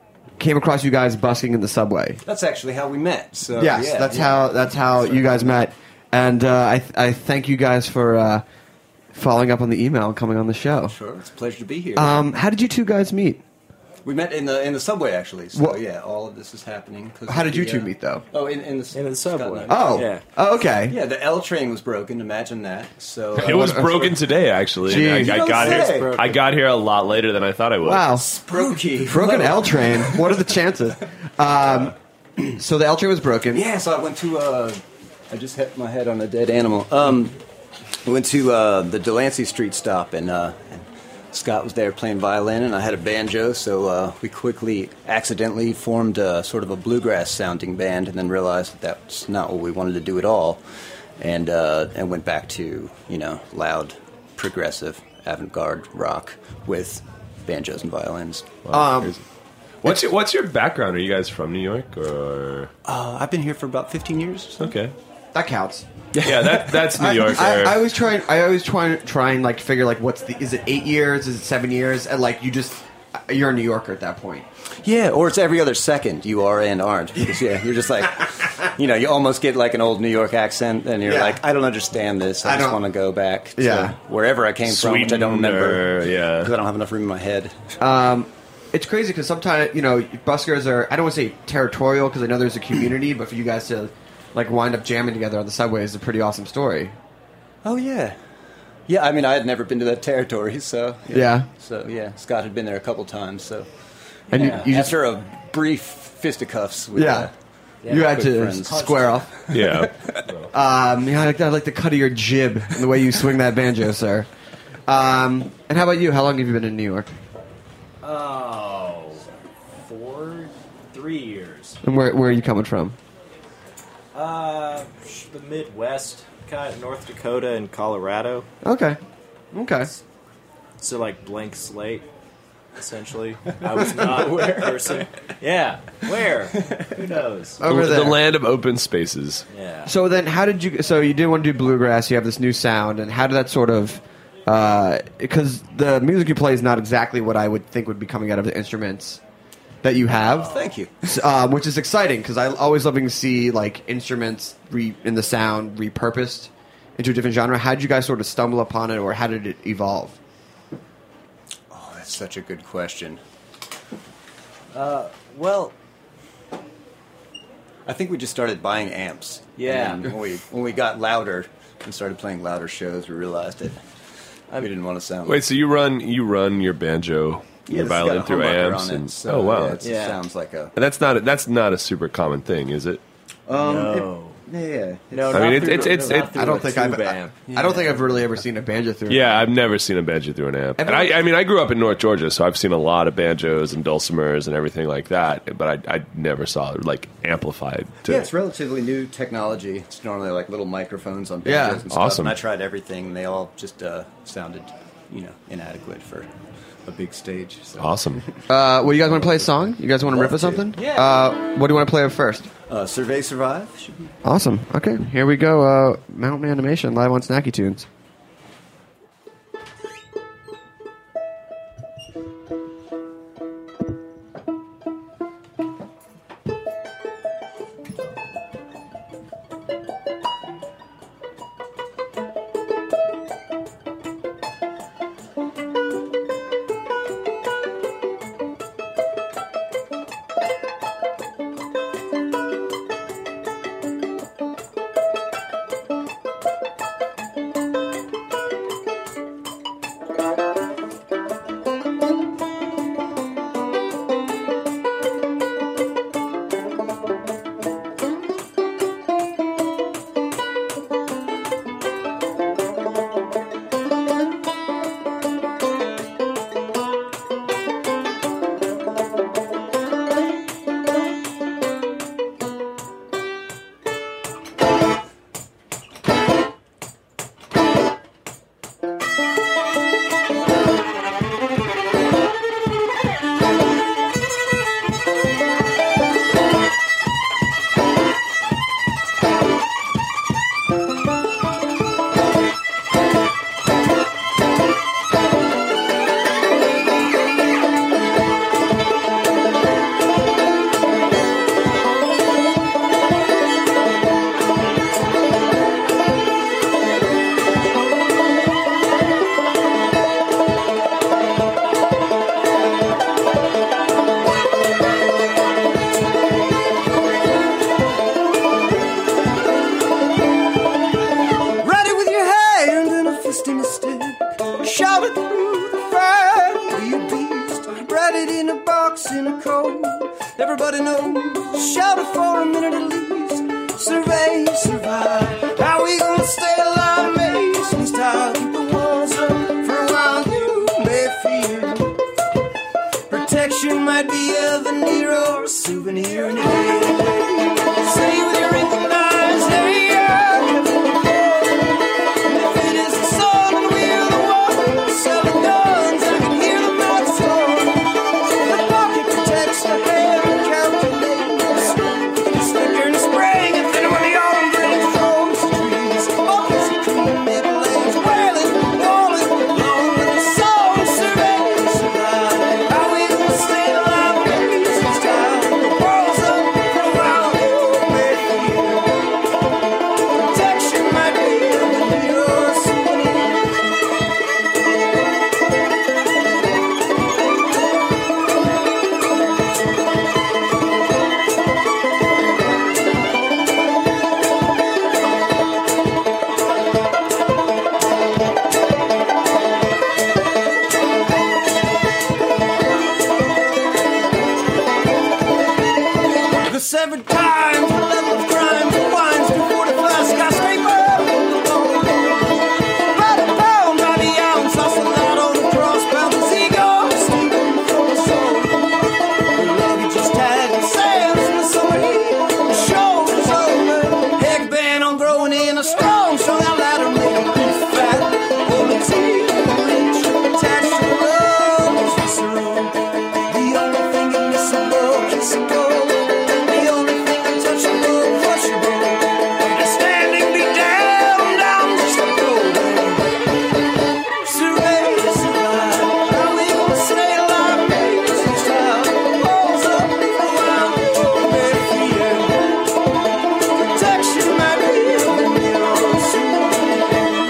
came across you guys busking in the subway. That's actually how we met. So Yes, yeah, that's yeah. how that's how you guys met, and uh, I th- I thank you guys for uh, following up on the email and coming on the show. Sure, it's a pleasure to be here. Um, how did you two guys meet? we met in the in the subway actually. So What- yeah, all of this is happening. 'cause How of did you the, two uh, meet though? Oh, in, in the In the subway. Oh, Yeah. oh okay. Yeah, the L train was broken. Imagine that. So uh, It was broken today, actually. Jeez. I, You I don't got say. here. I got here a lot later than I thought I would. Wow, spooky. broken L train. What are the chances? Um, so the L train was broken. Yeah, so I went to. Uh, I just hit my head on a dead animal. Um, I went to uh, the Delancey Street stop, and, uh, and Scott was there playing violin, and I had a banjo. So uh, we quickly, accidentally formed a, sort of a bluegrass-sounding band, and then realized that that's not what we wanted to do at all, and uh, and went back to you know loud, progressive, avant-garde rock with banjos and violins. Um, What's your What's your background? Are you guys from New York or? Uh, I've been here for about fifteen years. Or so. Okay. that counts. Yeah, that that's New York. I, there. I, I always try. I always try try and like figure like what's the is it eight years? Is it seven years? And like you just you're a New Yorker at that point. Yeah, or it's every other second you are and aren't. Because, yeah, you're just like, you know, you almost get like an old New York accent, and you're Yeah. like, I don't understand this. I, I just don't- want to go back to Yeah. wherever I came from, which I don't Sweden remember. or- yeah. Because I don't have enough room in my head. Um, it's crazy because sometimes you know buskers are. I don't want to say territorial because I know there's a community, but for you guys to like wind up jamming together on the subway is a pretty awesome story. Oh, yeah. Yeah, I mean, I had never been to that territory, so... Yeah. So, yeah, Scott had been there a couple times, so... And you- yeah. you just- After a brief fisticuffs with... Yeah. Uh, You had quick to friends. square off. yeah. Um, yeah, I like, I like the cut of your jib and the way you swing that banjo, sir. Um, and how about you? How long have you been in New York? Oh, four, three years. And where where are you coming from? Uh, sh- the Midwest, kind of North Dakota and Colorado. Okay. Okay. So like blank slate, essentially. I was not a person. Yeah, where? Who knows? Over the there. land of open spaces. Yeah. So then, how did you? So you did want to do bluegrass. You have this new sound, and how did that sort of? Because the music you play is not exactly what I would think would be coming out of the instruments that you have. Thank you. Um, which is exciting because I always loving to see like instruments re- in the sound repurposed into a different genre. How did you guys sort of stumble upon it, or how did it evolve? Oh, that's such a good question. Well, I think we just started buying amps. Yeah. And then when we when we got louder and started playing louder shows, we realized that we didn't want to sound. Wait, so you run you run your banjo, yeah, your this has got violin a through humbucker amps, on it, and so, oh wow, yeah, it's- Yeah. it sounds like a. and that's not that's not a super common thing, is it? Um, no. it- yeah. No, I not mean, it's- through- it's- it's- not it- through I don't a think I've. tube I, amp. I don't think I've really ever seen a banjo through. Yeah, I've never seen a banjo through an amp. And I, I mean, I grew up in North Georgia, so I've seen a lot of banjos and dulcimers and everything like that. But I, I never saw it like amplified. To, Yeah, it's relatively new technology. It's normally like little microphones on banjos Yeah, and stuff. awesome. And I tried everything, and they all just uh, sounded, you know, inadequate for a big stage. So. awesome. Uh, well, you guys want to play a song? You guys want to riff or Love to. something? Yeah. Uh, what do you want to play first? Uh, Survey Survive should be. Awesome. Okay, here we go. Uh, Mountain Animation live on Snacky Tunes. Survey it in a box in a code. Everybody knows, shelter for a minute at least. Survey, survive. How we gonna stay alive? Mason style. Keep the walls up for a while. You may fear protection might be a veneer or a souvenir. And hey, say with your wrinkled eyes, hey, yeah. If it is the sun and we're the one selling guns, I can hear the mouth song. The pocket protects the hand and calculates. It's thicker in the spring and thinner when the autumn brings throws the trees. Buckets of cream, middle age, wailing, rolling, along with the song. Survey, survive. How we gonna stay alive? Amazing style. The world's up for a while. You may fear protection might be a veneer or a souvenir. The seven times the level of crime winds before the flash skyscraper. By the pound, by the ounce, also loud on the cross, bound his ego, steaming from the soul. The luggage is tagged with sands in the summer heat. The show is over. Heck band on growing in a strong, show that ladder made a beef fat. Woman tea, rich, attached to the road, is visceral. The only thing admissible, kissable. The only thing untouchable, crushable. Understanding me down, down, just a golden. Survey, survive. How we gonna stay alive? Amazing style. Walls up for a while. May fear protection might be a veneer or a souvenir.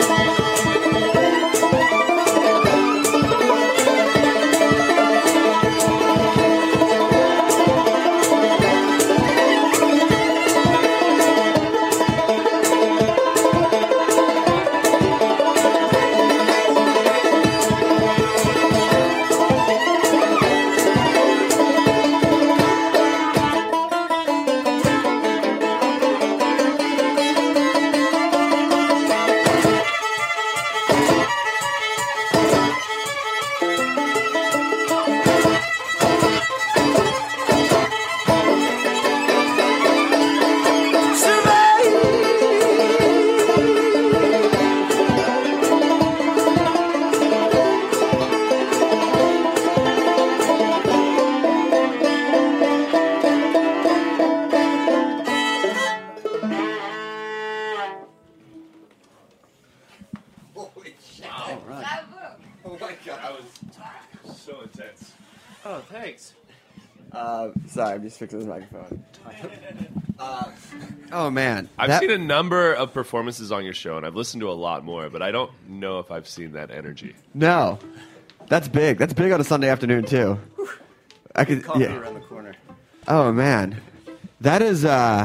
So intense. Oh, thanks. Uh, sorry, I'm just fixing the microphone. uh, oh man, I've That- seen a number of performances on your show, and I've listened to a lot more, but I don't know if I've seen that energy. No, that's big. That's big on a Sunday afternoon too. I could, Coffee yeah. around the corner. Oh man, that is, uh,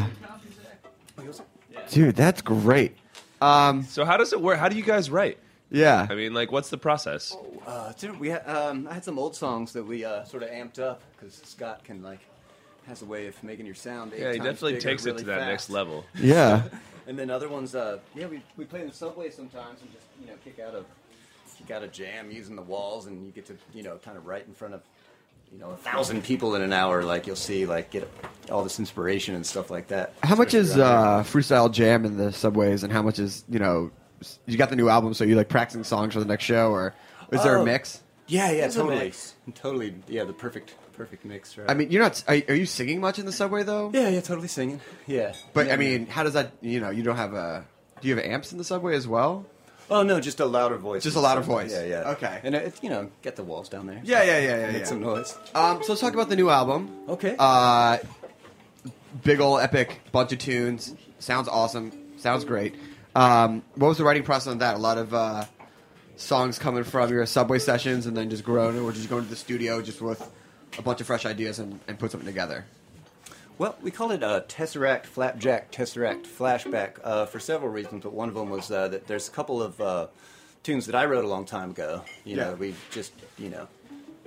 dude, that's great. Um, So how does it work? How do you guys write? yeah. I mean, like, what's the process? Uh, dude, we ha- um, I had some old songs that we uh, sort of amped up because Scott can like has a way of making your sound. Eight Yeah, he times definitely bigger takes it really to that fast. next level. Yeah. And then other ones, uh, yeah, we we play in the subway sometimes and just you know kick out a kick out a jam using the walls, and you get to you know kind of right in front of you know a thousand people in an hour. Like you'll see, like get all this inspiration and stuff like that. How much Especially is around uh, freestyle jam in the subways, and how much is, you know, s- you got the new album, so you like practicing songs for the next show, or is there a Oh. mix? here. Yeah, yeah, It's a totally, mix. totally. Yeah, the perfect perfect mix. Right. I mean, you're not. Are, are you singing much in the subway though? yeah, yeah, totally singing. Yeah, But Yeah, I mean, how does that? You know, you don't have a. Do you have amps in the subway as well? oh no, just a louder voice. Just a louder voice. Yeah, yeah. Okay. and it, you know, get the walls down there. Yeah, yeah, yeah, yeah. Make yeah. some noise. Um, so let's talk about the new album. Okay. Uh, big ol' epic bunch of tunes. Sounds awesome. Sounds great. Um, what was the writing process on that? A lot of uh, songs coming from your subway sessions, and then just growing, or just going to the studio just with a bunch of fresh ideas and, and put something together. Well, we call it a Tesseract Flapjack Tesseract Flashback uh, for several reasons, but one of them was uh, that there's a couple of uh, tunes that I wrote a long time ago. You Yeah. know, we just, you know,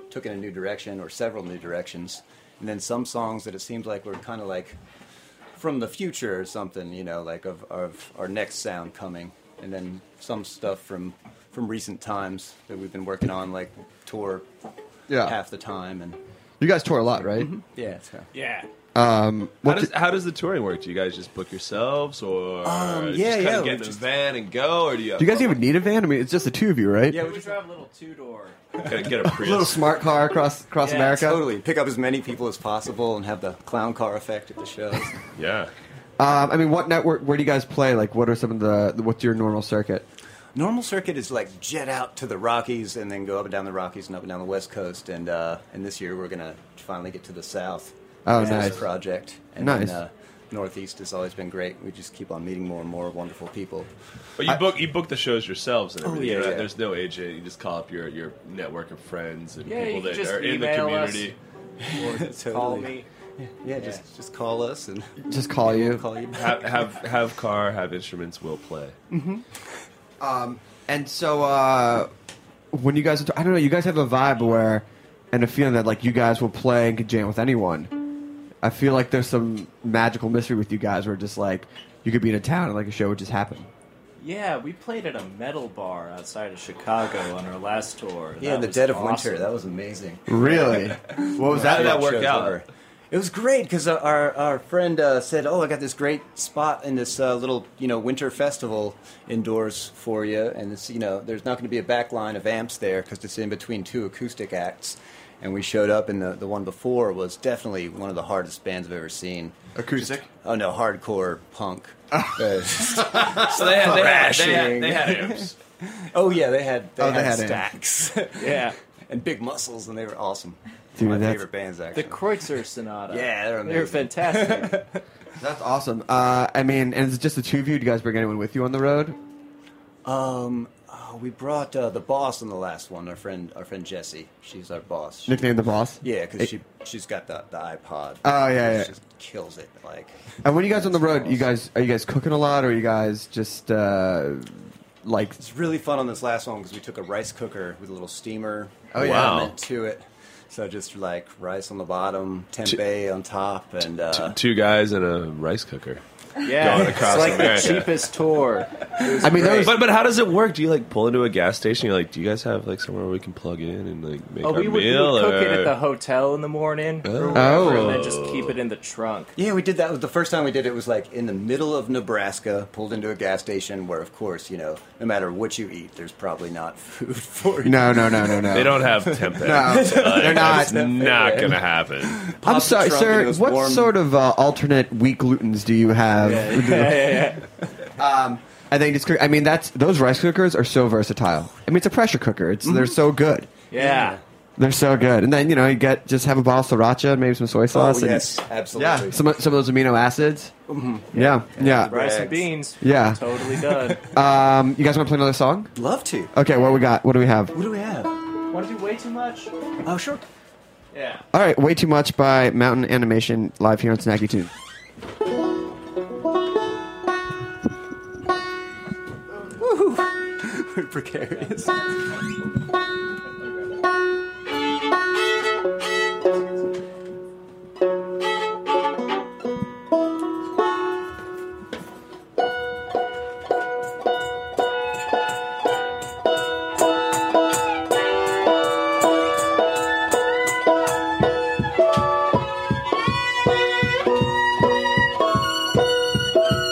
took in a new direction or several new directions. And then some songs that it seems like were kind of like from the future or something, you know, like of, of our next sound coming. And then some stuff from from recent times that we've been working on, like tour Yeah. half the time. And You guys tour a lot, right? yeah, so. Yeah. Um, How what does, di- how does the touring work? Do you guys just book yourselves, or Um, just yeah, kind yeah, of we get in a just- van and go, or do you? Have do you guys even need a van? I mean, it's just the two of you, right? Yeah, we We just drive a little two-door. get, get a A Prius? little smart car across across Yeah, America. totally pick up as many people as possible and have the clown car effect at the shows. Yeah. Um, I mean, what network? Where do you guys play? Like, what are some of the? What's your normal circuit? Normal circuit is like jet out to the Rockies and then go up and down the Rockies and up and down the West Coast. And uh, and this year we're gonna finally get to the South. Oh, with this nice. project. And Nice. Then, uh, Northeast has always been great. We just keep on meeting more and more wonderful people. But you book you book the shows yourselves and Oh, everything. yeah, You're not- yeah. There's no agent. You just call up your, your network of friends and Yeah, people you can that just are in the email us. community. Or just call me. Yeah, just just call us and Just call you. call you. Have, have have car, have instruments, we'll play. And so, uh, when you guys, I don't know, you guys have a vibe where, and a feeling that like you guys will play and can jam with anyone. I feel like there's some magical mystery with you guys, where just like you could be in a town and like a show would just happen. Yeah, we played at a metal bar outside of Chicago on our last tour. Yeah, in the was dead of awesome. winter. That was amazing. Really? What was How did that? that work Show's out? over. It was great because our our friend uh, said, "Oh, I got this great spot in this uh, little you know winter festival indoors for you, and it's you know there's not going to be a back line of amps there because it's in between two acoustic acts." And we showed up, and the the one before was definitely one of the hardest bands I've ever seen. Acoustic? Oh no, hardcore punk. Uh, So they had, they had, they had, they had amps. oh yeah, they had they Oh, they had, had stacks Yeah. and big muscles, and they were awesome. Dude, My that's- favorite bands The actually. Kreutzer Sonata. Yeah, they're They were amazing. fantastic. That's awesome. Uh, I mean, and it's just the two of you. Do you guys bring anyone with you on the road? Um, oh, we brought uh, the boss on the last one. Our friend, our friend Jessie. She's our boss. She- Nicknamed the boss. yeah, because she she's got the the iPod. Oh, yeah, yeah. She just kills it. Like And when you guys on the road, you guys are you guys cooking a lot, or are you guys just uh, like? it's really fun on this last one because we took a rice cooker with a little steamer Oh, yeah. Wow. element to it. So just like rice on the bottom, tempeh on top, and uh, Two guys and a rice cooker. Yeah, Going across it's like America. the cheapest tour. I mean, those. But but how does it work? Do you like pull into a gas station? You're like, do you guys have like somewhere where we can plug in and like make Oh, our we would, we meal? would cook or... it at the hotel in the morning or Oh. whatever, and then just keep it in the trunk. yeah, we did that. The first time we did it was like in the middle of Nebraska, pulled into a gas station where, of course, you know, no matter what you eat, there's probably not food for you. No, no, no, no, no. They don't have tempeh. No, they're not. That's not gonna happen. I'm Pop the sorry, trunk and sir. it was What warm. sort of uh, alternate wheat glutens do you have? um, I think it's. I mean, that's those rice cookers are so versatile. I mean, it's a pressure cooker. It's they're so good. Yeah. They're so good. And then you know you get just have a bottle of siracha and maybe some soy Oh, sauce. and, yes, absolutely. yeah, some of- some of those amino acids. Yeah, yeah. Rice and Rags. beans. Yeah. Totally done. Um, you guys want to play another song? Love to. Okay, what we got? What do we have? What do we have? Want to do way too much? Oh, sure. Yeah. All right, Way Too Much by Mountain Animation live here on Snacky Tune. We're precarious.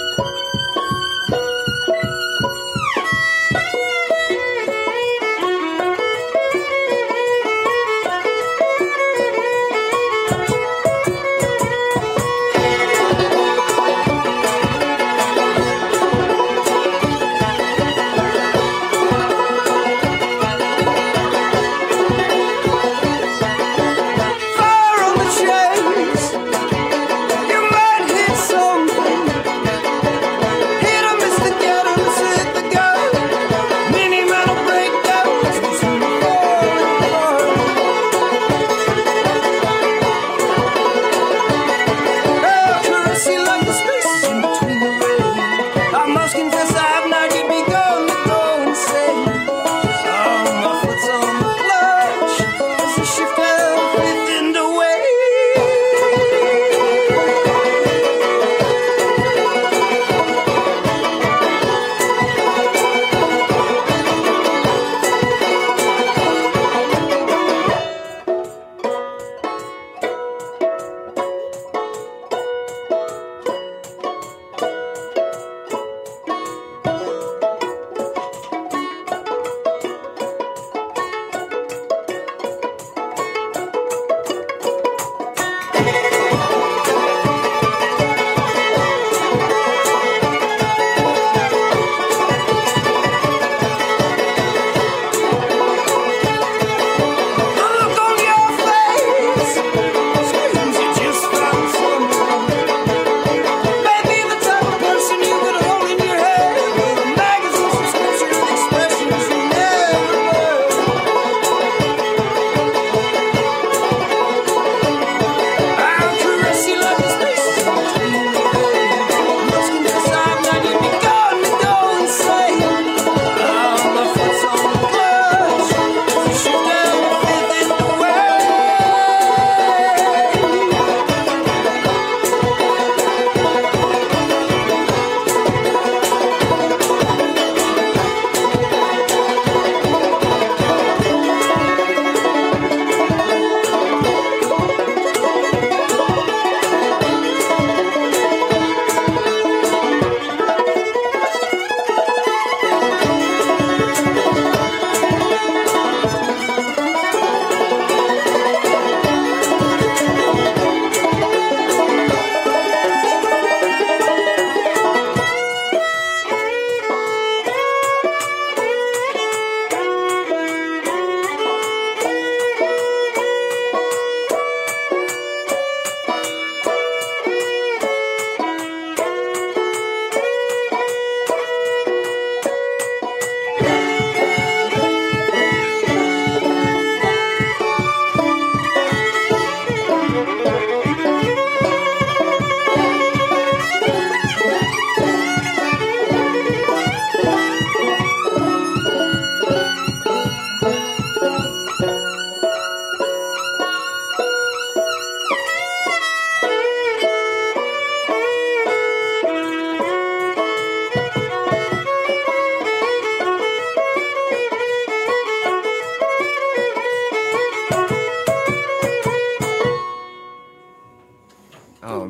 Thank you.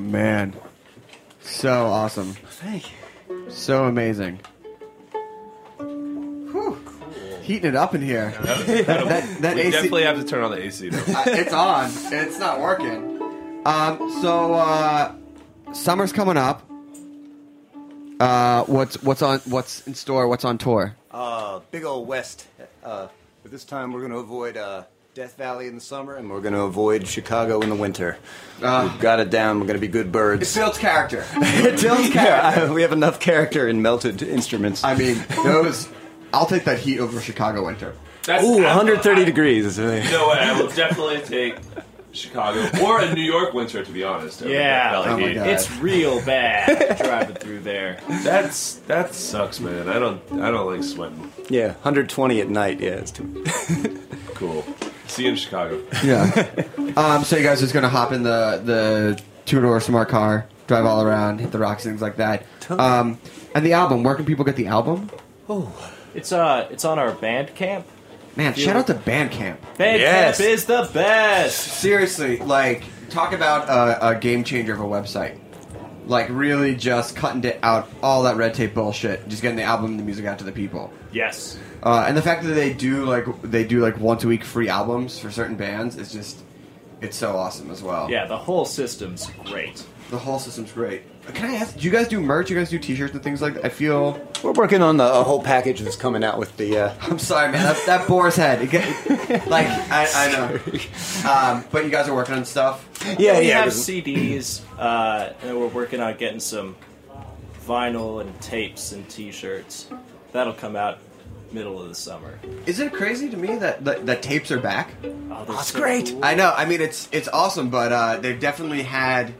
man. So awesome. Thank you. So amazing. Whew. Heating it up in here. that, that, that we A C definitely have to turn on the A C. Though. Uh, it's on. It's not working. Um, so, uh, summer's coming up. Uh, what's what's on what's in store? What's on tour? Uh, big old West. Uh, but this time we're going to avoid uh, Death Valley in the summer, and we're going to avoid Chicago in the winter. Uh, We've got it down. We're going to be good birds. It builds character. It builds character. We have enough character in melted instruments. I mean, those. I'll take that heat over Chicago winter. That's, Ooh, one hundred thirty I, degrees. You know what? I will definitely take Chicago or a New York winter, to be honest. over Yeah. Death Valley Oh my heat. God. It's real bad driving through there. That's that sucks, man. I don't I don't like sweating. Yeah, one hundred twenty at night. Yeah, it's too. Cool. See you in Chicago. Yeah. um, so you guys just gonna hop in the the two door smart car, drive all around, hit the rocks, things like that. Um, and the album. Where can people get the album? It's uh, it's on our Bandcamp. Man, shout out to Bandcamp. Bandcamp Yes. is the best. Seriously, like, talk about a, a game changer of a website. Like, really just cutting it out all that red tape bullshit, just getting the album and the music out to the people. Yes. Uh, and the fact that they do like they do like once a week free albums for certain bands is just it's so awesome as well. Yeah, the whole system's great. The whole system's great. Can I ask? Do you guys do merch? You guys do T-shirts and things like that? I feel. We're working on the a whole package that's coming out with the. Uh, I'm sorry, man. That, that bores head. It get, like I, I know. Um, but you guys are working on stuff. yeah, we yeah. have 'cause- C Ds, uh, and we're working on getting some vinyl and tapes and T-shirts. That'll come out middle of the summer. Isn't it crazy to me that that, that tapes are back? Oh, That's great. I know. I mean, it's it's awesome, but uh, they've definitely had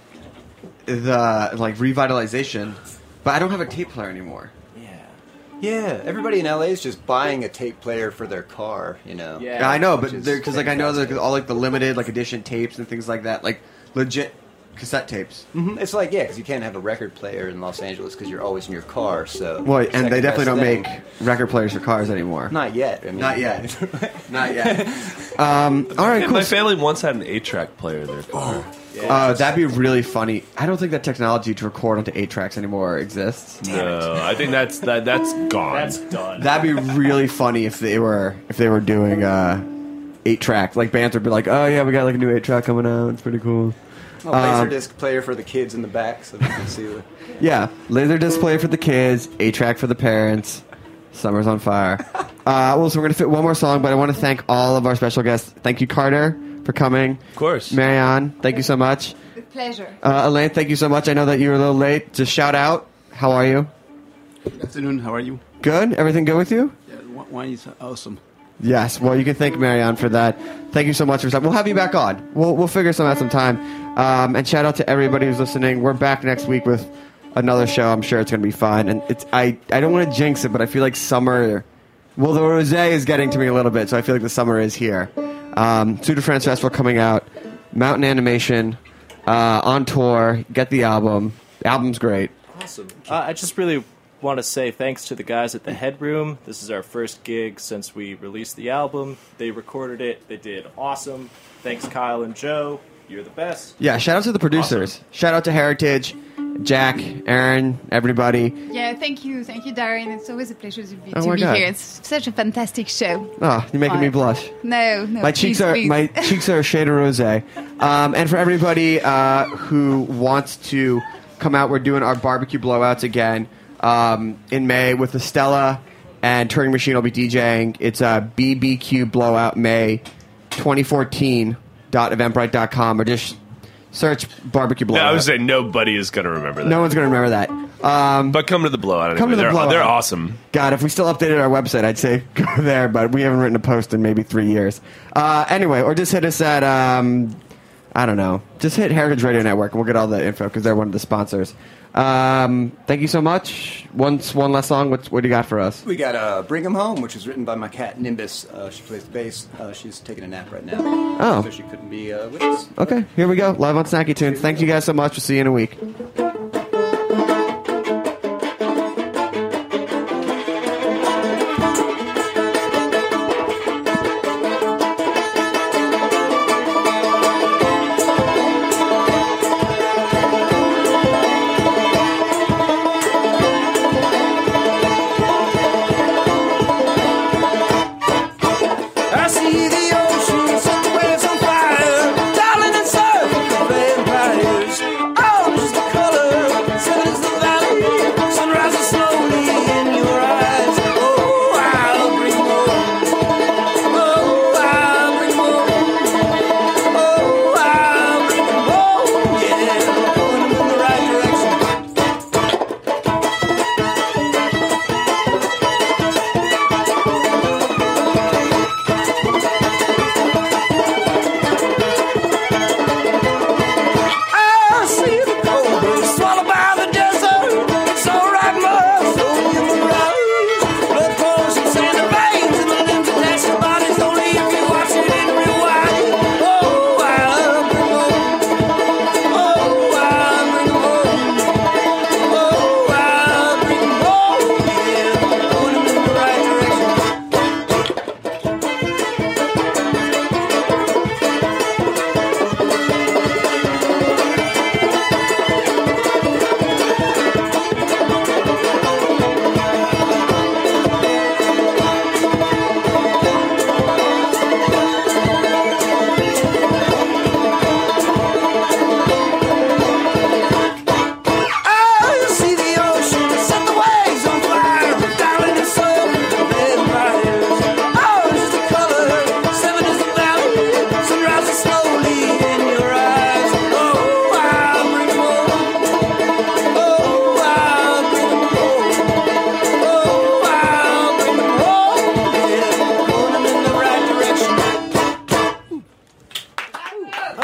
the like revitalization. But I don't have a tape player anymore. Yeah. Yeah, everybody in L A is just buying a tape player for their car. You know. Yeah. Yeah, I know, but Which is because like I know fantastic. there's all like the limited like edition tapes and things like that, like legit cassette tapes. Mhm. It's like yeah, because you can't have a record player in Los Angeles because you're always in your car. So. Well, second and they definitely best don't thing. make record players for cars anymore. Not yet. I mean, Not yet. Not yet. Um, all right, cool. My family once had an eight track player in their car. Uh, that'd be really funny. I don't think that technology to record onto eight tracks anymore exists. No, I think that's that that's gone. That's done. That'd be really funny if they were if they were doing uh, eight track. Like bands would be like, "Oh yeah, we got like a new eight track coming out. It's pretty cool." A Um, laserdisc player for the kids in the back so they can see the. Yeah, laser display for the kids, eight track for the parents. Summer's on fire. Uh, well, so we're gonna fit one more song, but I want to thank all of our special guests. Thank you, Carter, for coming. Of course. Marianne, thank you so much. With pleasure. Uh, Elaine, thank you so much. I know that you were a little late. Just shout out. How are you? Good afternoon. How are you? Good. Everything good with you? Yeah, wine is awesome. Yes. Well, you can thank Marianne for that. Thank you so much for that. We'll have you back on. We'll we'll figure some out sometime. Um, and shout out to everybody who's listening. We're back next week with another show. I'm sure it's going to be fun. And it's I I don't want to jinx it, but I feel like summer. Well, the rosé is getting to me a little bit, so I feel like the summer is here. Um, Pseudo France Festival coming out. Mountain Animation uh, on tour. Get the album. The album's great. Awesome. Uh, I just really want to say thanks to the guys at the Headroom. This is our first gig since we released the album. They recorded it. They did awesome. Thanks, Kyle and Joe. You're the best. Yeah, shout out to the producers. Awesome. Shout out to Heritage, Jack, Aaron, everybody. Yeah, thank you. Thank you, Darren. It's always a pleasure to be, Oh to my be God. here. It's such a fantastic show. Oh, you're making me Bye. blush. No, no. My please, cheeks are please. my cheeks are a shade of rosé. Um, and for everybody uh, who wants to come out, we're doing our barbecue blowouts again um, in May with Estella and Turing Machine will be DJing. It's a B B Q Blowout May twenty fourteen dot eventbrite dot com or just search barbecue No, blowout. I would say nobody is going to remember that. No one's gonna remember that. Um, But come to the blowout. Anyway. Come to the they're, blowout. They're awesome. God, if we still updated our website, I'd say go there, but we haven't written a post in maybe three years. Uh, anyway, or just hit us at, um, I don't know, just hit Heritage Radio Network and we'll get all the info because they're one of the sponsors. Um, thank you so much. Once one last song, what, what do you got for us? We got uh, Bring 'Em Home, which is written by my cat Nimbus. Uh, she plays the bass. Uh, she's taking a nap right now. Oh. So she couldn't be uh, with us. Okay, here we go. Live on Snacky Tunes. Thank you guys so much. We'll see you in a week.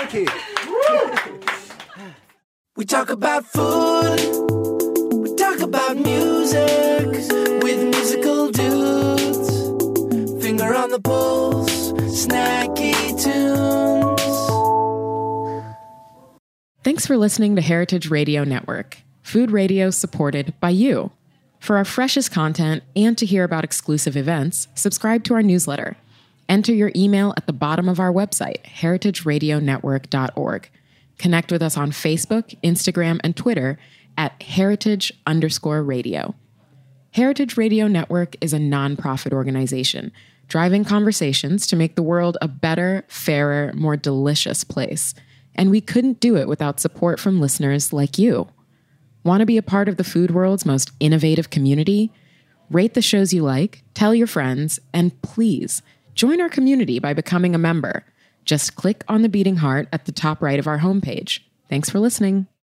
Snacky. We talk about food, we talk about music with musical dudes. Finger on the pulse, Snacky Tunes. Thanks for listening to Heritage Radio Network, food radio supported by you. For our freshest content and to hear about exclusive events, subscribe to our newsletter. Enter your email at the bottom of our website, heritage radio network dot org. Connect with us on Facebook, Instagram, and Twitter at heritage underscore radio. Heritage Radio Network is a nonprofit organization driving conversations to make the world a better, fairer, more delicious place. And we couldn't do it without support from listeners like you. Want to be a part of the food world's most innovative community? Rate the shows you like, tell your friends, and please join our community by becoming a member. Just click on the beating heart at the top right of our homepage. Thanks for listening.